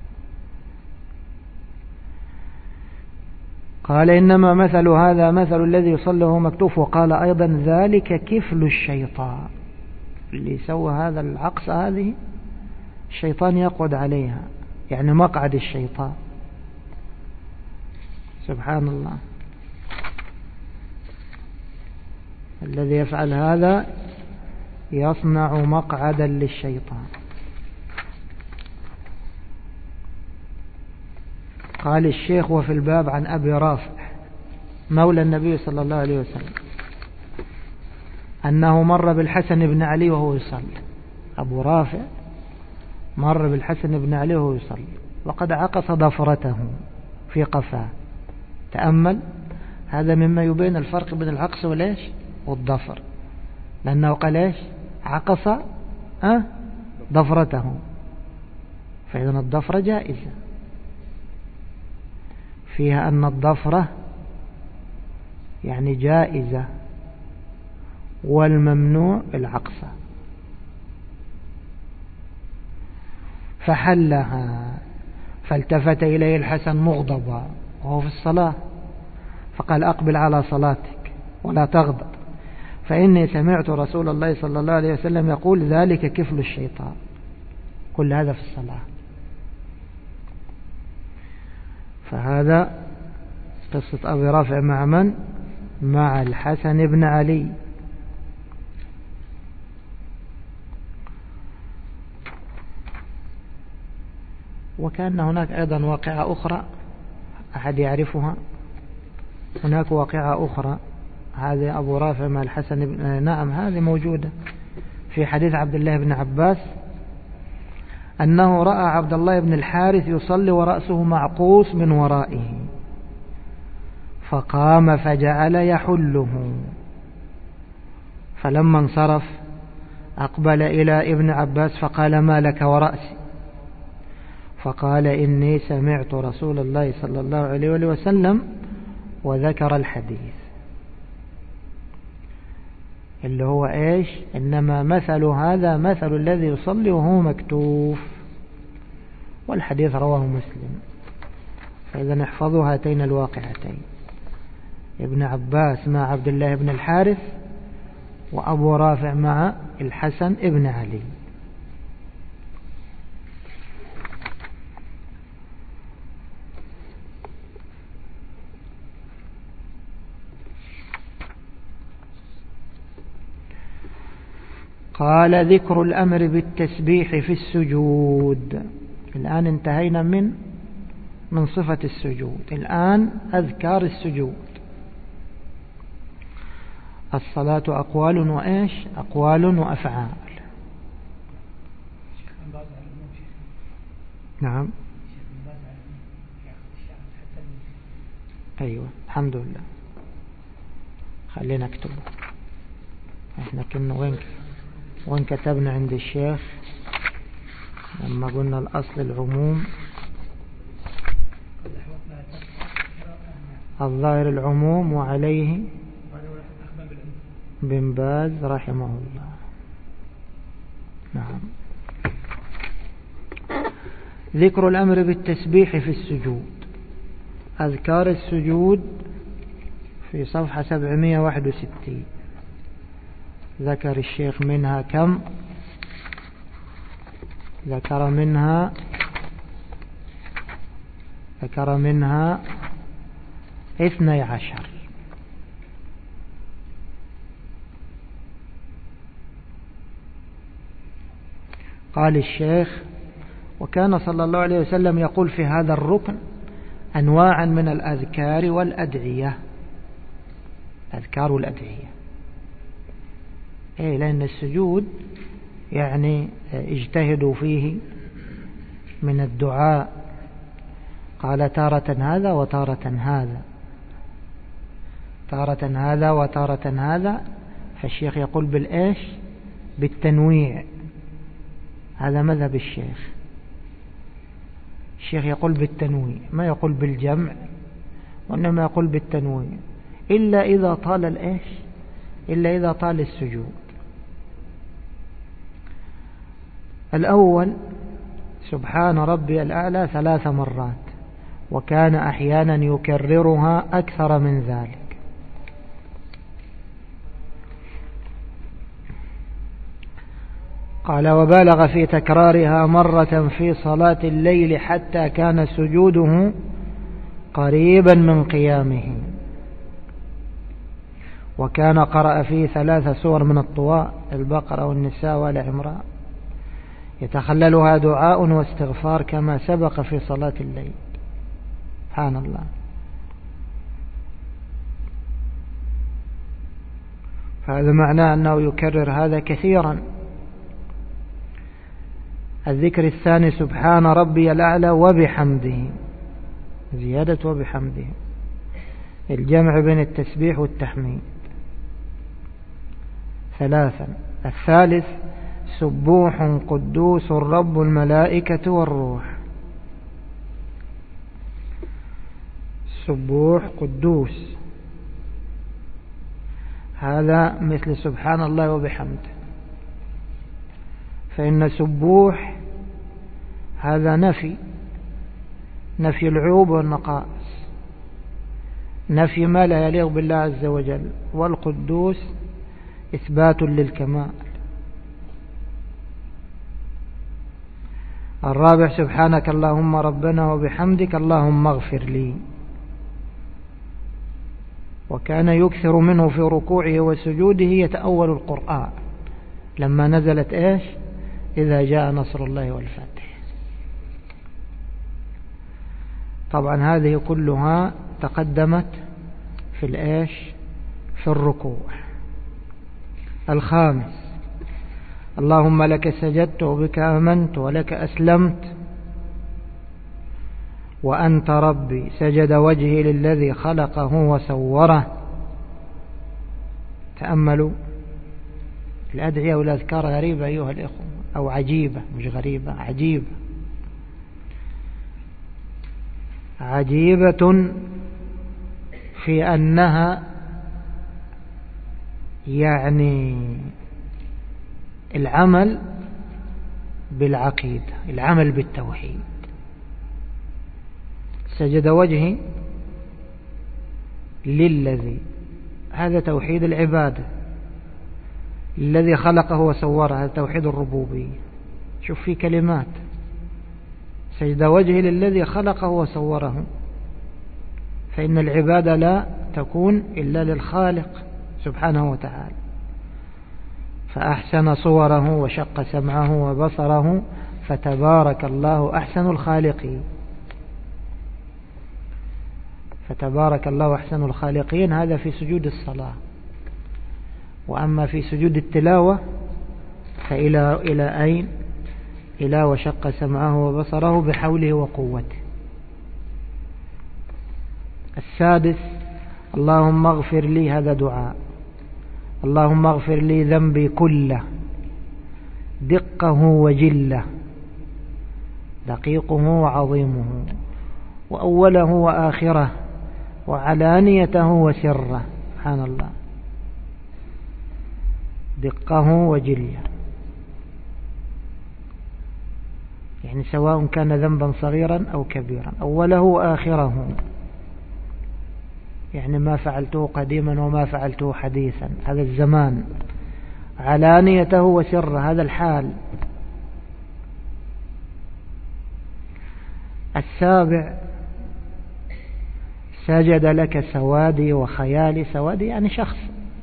قال إنما مثل هذا مثل الذي يصلي وهو مكتوف. وقال أيضا ذلك كفل الشيطان، اللي سوى هذا العقصة هذه الشيطان يقعد عليها، يعني مقعد الشيطان. سبحان الله، الذي يفعل هذا يصنع مقعدا للشيطان. قال الشيخ: وفي الباب عن أبي رافع مولى النبي صلى الله عليه وسلم أنه مر بالحسن بن علي وهو يصلي. أبو رافع مر بالحسن بن علي وهو يصلي وقد عقص ضفرته في قفاه. تأمل، هذا مما يبين الفرق بين العقص والإيش والضفر، لأنه قال إيش عقص أه؟ ضفرته، فإذا الضفرة جائزة، فيها أن الضفرة يعني جائزة، والممنوع العقصة. فحلها، فالتفت إليه الحسن مغضبا وهو في الصلاة، فقال: أقبل على صلاتك ولا تغضب، فإني سمعت رسول الله صلى الله عليه وسلم يقول: ذلك كفل الشيطان. كل هذا في الصلاة. فهذا قصة أبي رافع مع من؟ مع الحسن بن علي. وكان هناك أيضا واقعة أخرى أحد يعرفها. هناك واقعة أخرى، هذه أبو رافع مع الحسن بن... نعم هذه موجودة في حديث عبد الله بن عباس أنه رأى عبد الله بن الحارث يصلي ورأسه معقوس من ورائه، فقام فجعل يحله، فلما انصرف أقبل إلى ابن عباس فقال: ما لك ورأسي؟ فقال: إني سمعت رسول الله صلى الله عليه وسلم، وذكر الحديث اللي هو إيش؟ إنما مثل هذا مثل الذي يصلي وهو مكتوف. والحديث رواه مسلم. فإذا نحفظوا هاتين الواقعتين: ابن عباس مع عبد الله بن الحارث، وأبو رافع مع الحسن ابن علي. قال: ذكر الأمر بالتسبيح في السجود. الآن انتهينا من من صفة السجود، الآن أذكار السجود. الصلاة أقوال وإيش؟ أقوال وأفعال. نعم أيوة الحمد لله. خلينا نكتبه. احنا كنا وين وين كتبنا عند الشيخ لما قلنا الأصل العموم، الظاهر العموم، وعليه بن باز رحمه الله. نعم. ذكر الأمر بالتسبيح في السجود. أذكار السجود في صفحة سبعمائة وواحد وستين. ذكر الشيخ منها كم؟ ذكر منها ذكر منها اثني عشر. قال الشيخ: وكان صلى الله عليه وسلم يقول في هذا الركن أنواعا من الأذكار والأدعية. أذكار والأدعية، إيه، لأن السجود يعني اجتهدوا فيه من الدعاء. قال: تارة هذا وتارة هذا، تارة هذا وتارة هذا. فالشيخ يقول بالإيش؟ بالتنويع. هذا مذهب الشيخ. الشيخ يقول بالتنويع، ما يقول بالجمع، وإنما يقول بالتنويع، إلا إذا طال الإيش؟ إلا إذا طال السجود. الأول: سبحان ربي الأعلى ثلاث مرات، وكان أحيانا يكررها أكثر من ذلك. قال وبالغ في تكرارها مرة في صلاة الليل حتى كان سجوده قريبا من قيامه، وكان قرأ فيه ثلاث سور من الطواء: البقرة والنساء وآل عمران، يتخللها دعاء واستغفار كما سبق في صلاة الليل. سبحان الله. فهذا معناه أنه يكرر هذا كثيرا. الذكر الثاني سبحان ربي الأعلى وبحمده، زيادة وبحمده، الجمع بين التسبيح والتحميد. ثلاثا. الثالث سبوح قدوس رب الملائكة والروح. سبوح قدوس هذا مثل سبحان الله وبحمده، فإن سبوح هذا نفي نفي العيوب والنقائص، نفي ما لا يليق بالله عز وجل، والقدوس إثبات للكمال. الرابع سبحانك اللهم ربنا وبحمدك اللهم اغفر لي، وكان يكثر منه في ركوعه وسجوده يتأول القرآن لما نزلت إيش؟ إذا جاء نصر الله والفتح. طبعا هذه كلها تقدمت في الإيش؟ في الركوع. الخامس اللهم لك سجدت وبك آمنت ولك أسلمت وأنت ربي، سجد وجهي للذي خلقه وسوره. تأملوا الأدعية والأذكار غريبة أيها الإخوة، أو عجيبة، مش غريبة، عجيبة. عجيبة في أنها يعني العمل بالعقيدة، العمل بالتوحيد. سجد وجهي للذي، هذا توحيد العبادة، الذي خلقه وصوره، هذا توحيد الربوبية. شوف في كلمات، سجد وجهي للذي خلقه وصوره، فإن العبادة لا تكون إلا للخالق سبحانه وتعالى. فأحسن صوره وشق سمعه وبصره فتبارك الله أحسن الخالقين. فتبارك الله أحسن الخالقين هذا في سجود الصلاة. وأما في سجود التلاوة فإلى إلى أين؟ إلى وشق سمعه وبصره بحوله وقوته. السادس اللهم اغفر لي، هذا دعاء، اللهم اغفر لي ذنبي كله دقه وجله، دقيقه وعظيمه، وأوله وآخره، وعلانيته وسره. سبحان الله، دقه وجله، يعني سواء كان ذنبا صغيرا أو كبيرا، أوله وآخره، يعني ما فعلته قديما وما فعلته حديثا، هذا الزمان. علانيته وسره، هذا الحال. السابع سجد لك سوادي وخيالي. سوادي يعني شخص،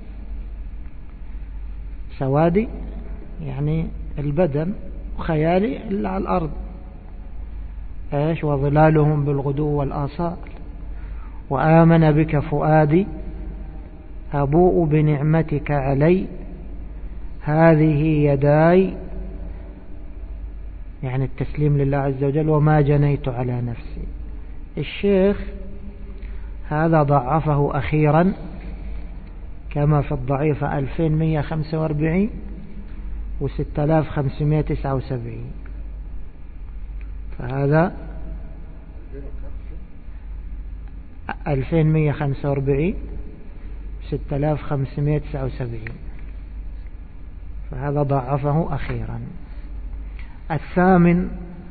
سوادي يعني البدن، وخيالي اللي على الأرض. ايش؟ وظلالهم بالغدو والآصال. وآمن بك فؤادي أبوء بنعمتك علي، هذه يداي، يعني التسليم لله عز وجل، وما جنيت على نفسي. الشيخ هذا ضعفه أخيرا كما في الضعيفة ألفين ومئة وخمسة وأربعين وستة آلاف وخمسمئة وتسعة وسبعين. فهذا ألفين ومئة وخمسة وأربعين ستة آلاف وخمسمئة وتسعة وسبعين، فهذا ضعفه أخيرا. الثامن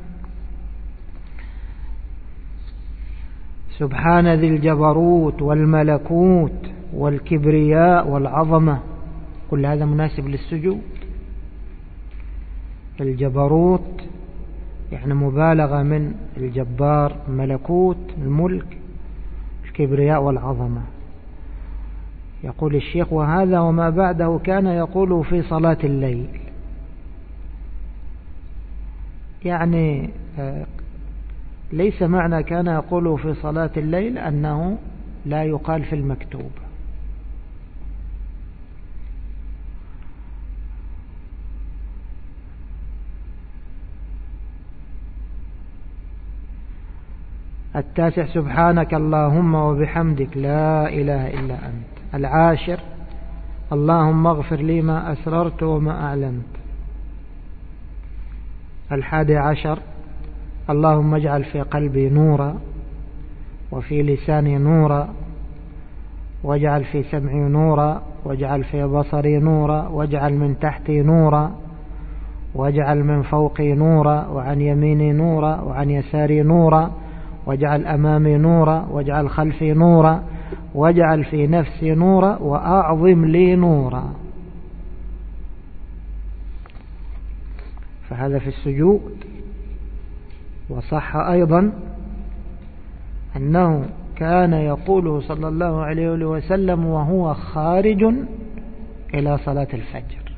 سبحان ذي الجبروت والملكوت والكبرياء والعظمة، كل هذا مناسب للسجود. الجبروت يعني مبالغة من الجبار، ملكوت الملك، الكبرياء والعظمة. يقول الشيخ: وهذا وما بعده كان يقول في صلاة الليل. يعني ليس معنى كان يقول في صلاة الليل أنه لا يقال في المكتوب. التاسع: سبحانك اللهم وبحمدك لا إله إلا أنت. العاشر: اللهم اغفر لي ما أسررت وما أعلنت. الحادي عشر: اللهم اجعل في قلبي نورا وفي لساني نورا واجعل في سمعي نورا واجعل في بصري نورا واجعل من تحتي نورا واجعل من فوقي نورا وعن يميني نورا وعن يساري نورا واجعل أمامي نورا واجعل خلفي نورا واجعل في نفسي نورا وأعظم لي نورا. فهذا في السجود. وصح أيضا أنه كان يقوله صلى الله عليه وسلم وهو خارج إلى صلاة الفجر.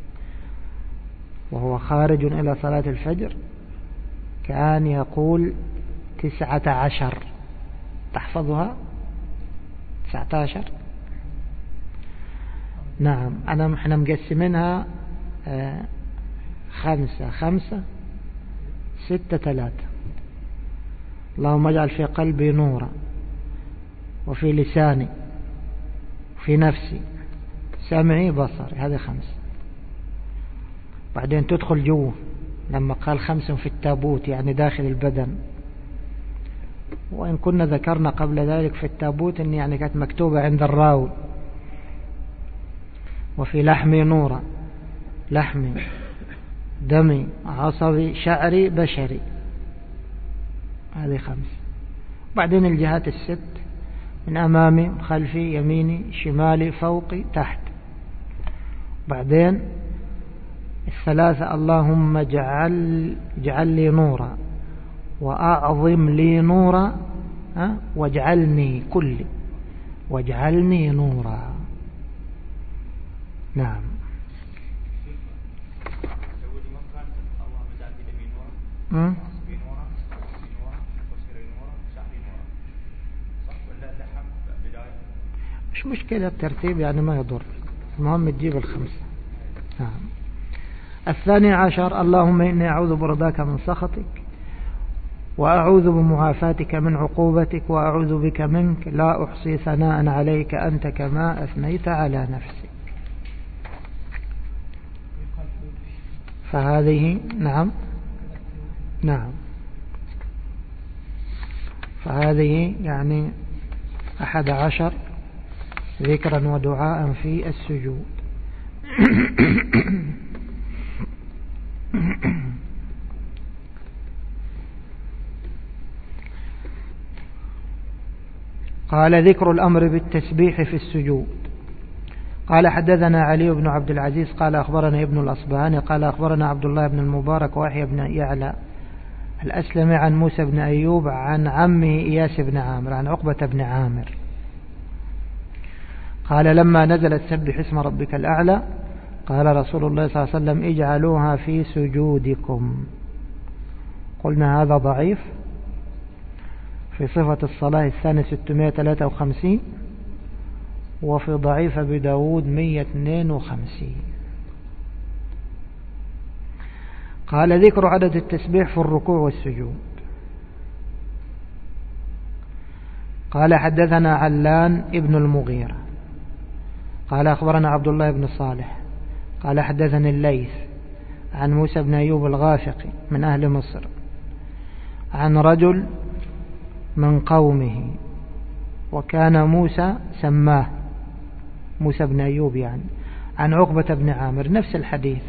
وهو خارج إلى صلاة الفجر كان يقول تسعة عشر. تحفظها؟ تسعة عشر. نعم. أنا احنا مقسمينها آه خمسة خمسة ستة ثلاثة. اللهم اجعل في قلبي نورا وفي لساني وفي نفسي سمعي بصري. هذه خمسة. بعدين تدخل جوه لما قال خمس في التابوت يعني داخل البدن. وإن كنا ذكرنا قبل ذلك في التابوت إن يعني كانت مكتوبة عند الراوي. وفي لحمي نورا، لحمي دمي عصبي شعري بشري. هذه خمس. بعدين الجهات الست: من أمامي خلفي يميني شمالي فوقي تحت. بعدين الثلاثة: اللهم اجعل اجعل لي نورا وأعظم لي نورا واجعلني كلي واجعلني نورا. نعم. م? مش مشكلة الترتيب يعني ما يضر، المهم تجيب الخمسة. نعم. الثاني عشر: اللهم إني أعوذ برضاك من سخطك وأعوذ بمعافاتك من عقوبتك وأعوذ بك منك لا أحصي ثناء عليك أنت كما أثنيت على نفسك. فهذه نعم نعم فهذه يعني أحد عشر ذكرا ودعاء في السجود. قال: ذكر الأمر بالتسبيح في السجود. قال: حدثنا علي بن عبد العزيز قال أخبرنا ابن الأصبهاني قال أخبرنا عبد الله بن المبارك ويحيى بن يعلى الأسلمي عن موسى بن أيوب عن عمه إياس بن عامر عن عقبة بن عامر قال: لما نزلت سبح اسم ربك الأعلى قال رسول الله صلى الله عليه وسلم: اجعلوها في سجودكم. قلنا هذا ضعيف. في صفة الصلاة الثانية ستمائة وثلاثة وخمسين وفي ضعيف أبي داود مئة واثنين وخمسين. قال: ذكر عدد التسبيح في الركوع والسجود. قال: حدثنا علان ابن المغيرة قال أخبرنا عبد الله بن صالح قال حدثني الليث عن موسى بن أيوب الغافقي من أهل مصر عن رجل من قومه وكان موسى سماه موسى بن أيوب يعني عن عقبة بن عامر نفس الحديث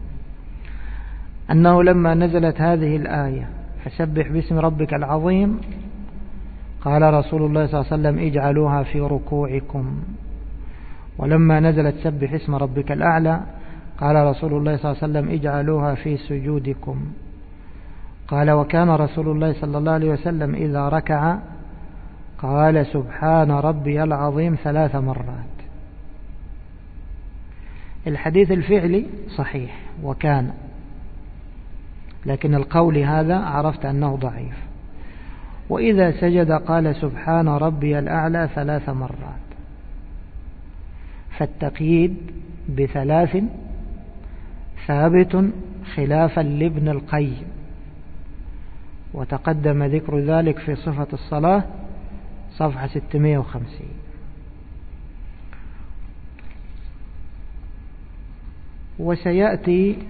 أنه لما نزلت هذه الآية فسبح باسم ربك العظيم قال رسول الله صلى الله عليه وسلم: اجعلوها في ركوعكم. ولما نزلت سبح اسم ربك الأعلى قال رسول الله صلى الله عليه وسلم اجعلوها في سجودكم. قال وكان رسول الله صلى الله عليه وسلم إذا ركع قال سبحان ربي العظيم ثلاث مرات. الحديث الفعلي صحيح وكان، لكن القول هذا عرفت أنه ضعيف. وإذا سجد قال سبحان ربي الأعلى ثلاث مرات. فالتقييد بثلاث ثابت خلافا لابن القيم، وتقدم ذكر ذلك في صفة الصلاة صفحة ستمائة وخمسين. وسيأتي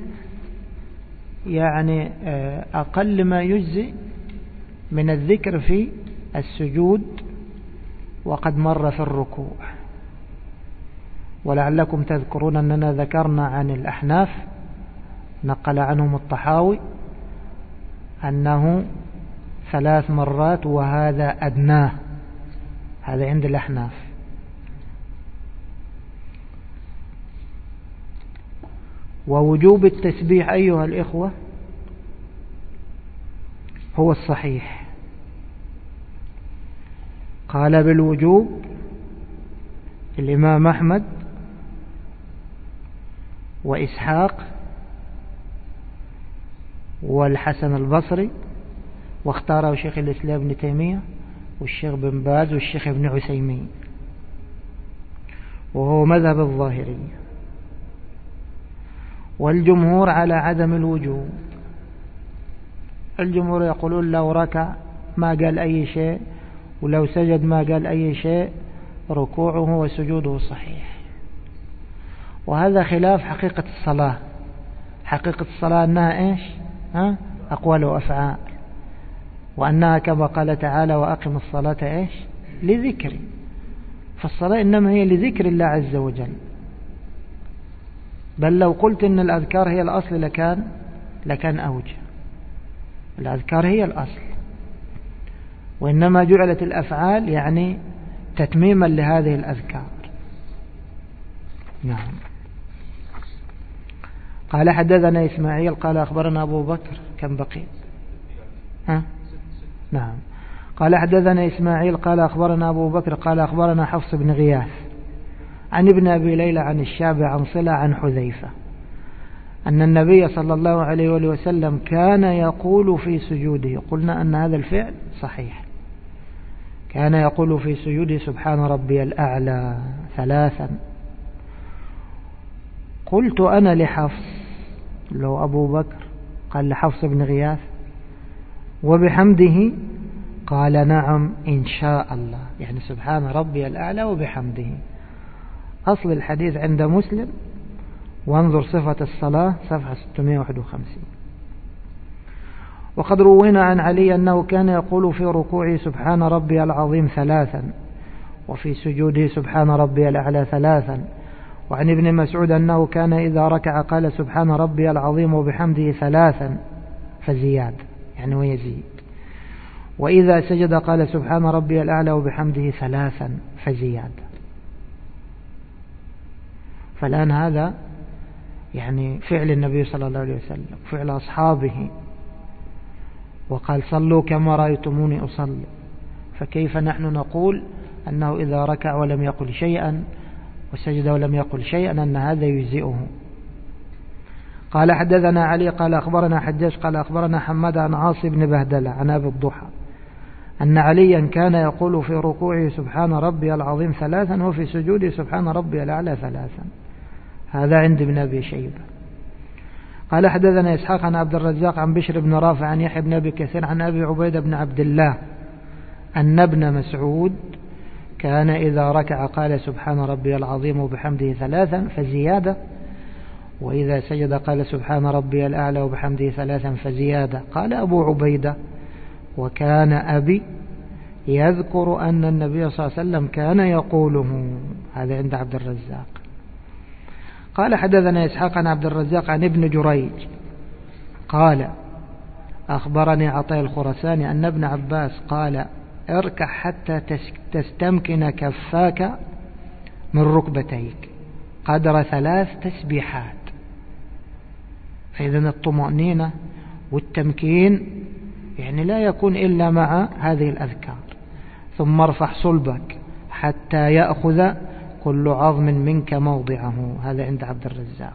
يعني أقل ما يجزي من الذكر في السجود وقد مر في الركوع. ولعلكم تذكرون أننا ذكرنا عن الأحناف، نقل عنهم الطحاوي أنه ثلاث مرات وهذا أدناه، هذا عند الأحناف. ووجوب التسبيح أيها الإخوة هو الصحيح. قال بالوجوب الإمام أحمد وإسحاق والحسن البصري، واختاره شيخ الإسلام ابن تيمية والشيخ بن باز والشيخ ابن عثيمين، وهو مذهب الظاهرية. والجمهور على عدم الوجوب. الجمهور يقولون لو ركع ما قال أي شيء، ولو سجد ما قال أي شيء، ركوعه وسجوده صحيح. وهذا خلاف حقيقة الصلاة. حقيقة الصلاة أنها إيش؟ ها؟ أقوال وأفعال، وأنها كما قال تعالى وأقم الصلاة إيش؟ لذكري. فالصلاة إنما هي لذكر الله عز وجل. بل لو قلت إن الأذكار هي الأصل لكان لكان أوجه. الأذكار هي الأصل، وإنما جعلت الأفعال يعني تتميما لهذه الأذكار. نعم. قال حدثنا إسماعيل قال أخبرنا أبو بكر. كم بقي؟ ها؟ نعم. قال حدثنا إسماعيل قال أخبرنا أبو بكر قال أخبرنا حفص بن غياث عن ابن أبي ليلى عن الشعبي عن صلة عن حذيفة أن النبي صلى الله عليه وآله وسلم كان يقول في سجوده. قلنا أن هذا الفعل صحيح. كان يقول في سجوده سبحان ربي الأعلى ثلاثا. قلت أنا لحفص، لو أبو بكر قال لحفص بن غياث وبحمده، قال نعم إن شاء الله، يعني سبحان ربي الأعلى وبحمده. أصل الحديث عند مسلم، وانظر صفة الصلاة صفحة ستمائة وواحد وخمسين. وقد روينا عن علي أنه كان يقول في ركوعه سبحان ربي العظيم ثلاثا، وفي سجوده سبحان ربي الأعلى ثلاثا. وعن ابن مسعود أنه كان إذا ركع قال سبحان ربي العظيم وبحمده ثلاثا فزياد، يعني ويزيد. وإذا سجد قال سبحان ربي الأعلى وبحمده ثلاثا فزياد. فالآن هذا يعني فعل النبي صلى الله عليه وسلم، فعل أصحابه، وقال صلوا كما رأيتموني أصلي. فكيف نحن نقول أنه إذا ركع ولم يقل شيئا وسجد ولم يقل شيئا أن هذا يجزئه؟ قال حدثنا علي قال أخبرنا حجاج قال أخبرنا حماد عن عاصي بن بهدلة عن أبي الضحى أن عليا كان يقول في ركوعه سبحان ربي العظيم ثلاثا، وفي سجوده سبحان ربي الأعلى ثلاثا. هذا عند ابن أبي شيبة. قال حدثنا إسحاق عن عبد الرزاق عن بشر بن رافع عن يحيى بن أبي كثير عن أبي عبيدة بن عبد الله أن ابن مسعود كان إذا ركع قال سبحان ربي العظيم وبحمده ثلاثا فزيادة، وإذا سجد قال سبحان ربي الأعلى وبحمده ثلاثا فزيادة. قال أبو عبيدة وكان أبي يذكر أن النبي صلى الله عليه وسلم كان يقوله. هذا عند عبد الرزاق. قال حدثنا إسحاق عن عبد الرزاق عن ابن جريج قال أخبرني عطاء الخرساني أن ابن عباس قال اركع حتى تستمكن كفاك من ركبتيك قدر ثلاث تسبيحات. فإذن الطمأنينة والتمكين يعني لا يكون إلا مع هذه الأذكار. ثم ارفع صلبك حتى يأخذ كل عظم منك موضعه، هذا عند عبد الرزاق.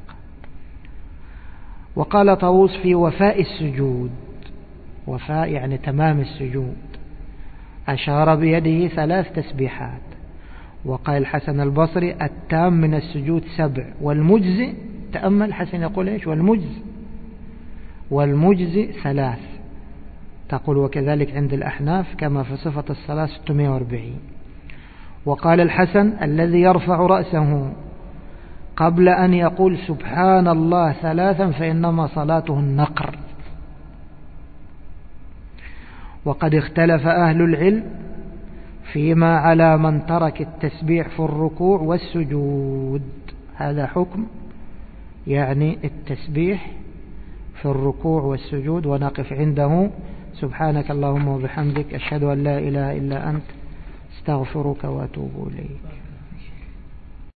وقال طاووس في وفاء السجود، وفاء يعني تمام السجود، أشار بيده ثلاث تسبيحات. وقال الحسن البصري التام من السجود سبع، والمجزئ، تأمل حسن يقول إيش؟ والمجزئ، والمجزئ ثلاث. تقول وكذلك عند الأحناف كما في صفة الصلاة ستمائة وأربعين. وقال الحسن الذي يرفع رأسه قبل أن يقول سبحان الله ثلاثا فإنما صلاته النقر. وقد اختلف أهل العلم فيما على من ترك التسبيح في الركوع والسجود. هذا حكم يعني التسبيح في الركوع والسجود، ونقف عنده. سبحانك اللهم وبحمدك، أشهد أن لا إله إلا أنت، استغفرك وأتوب إليك.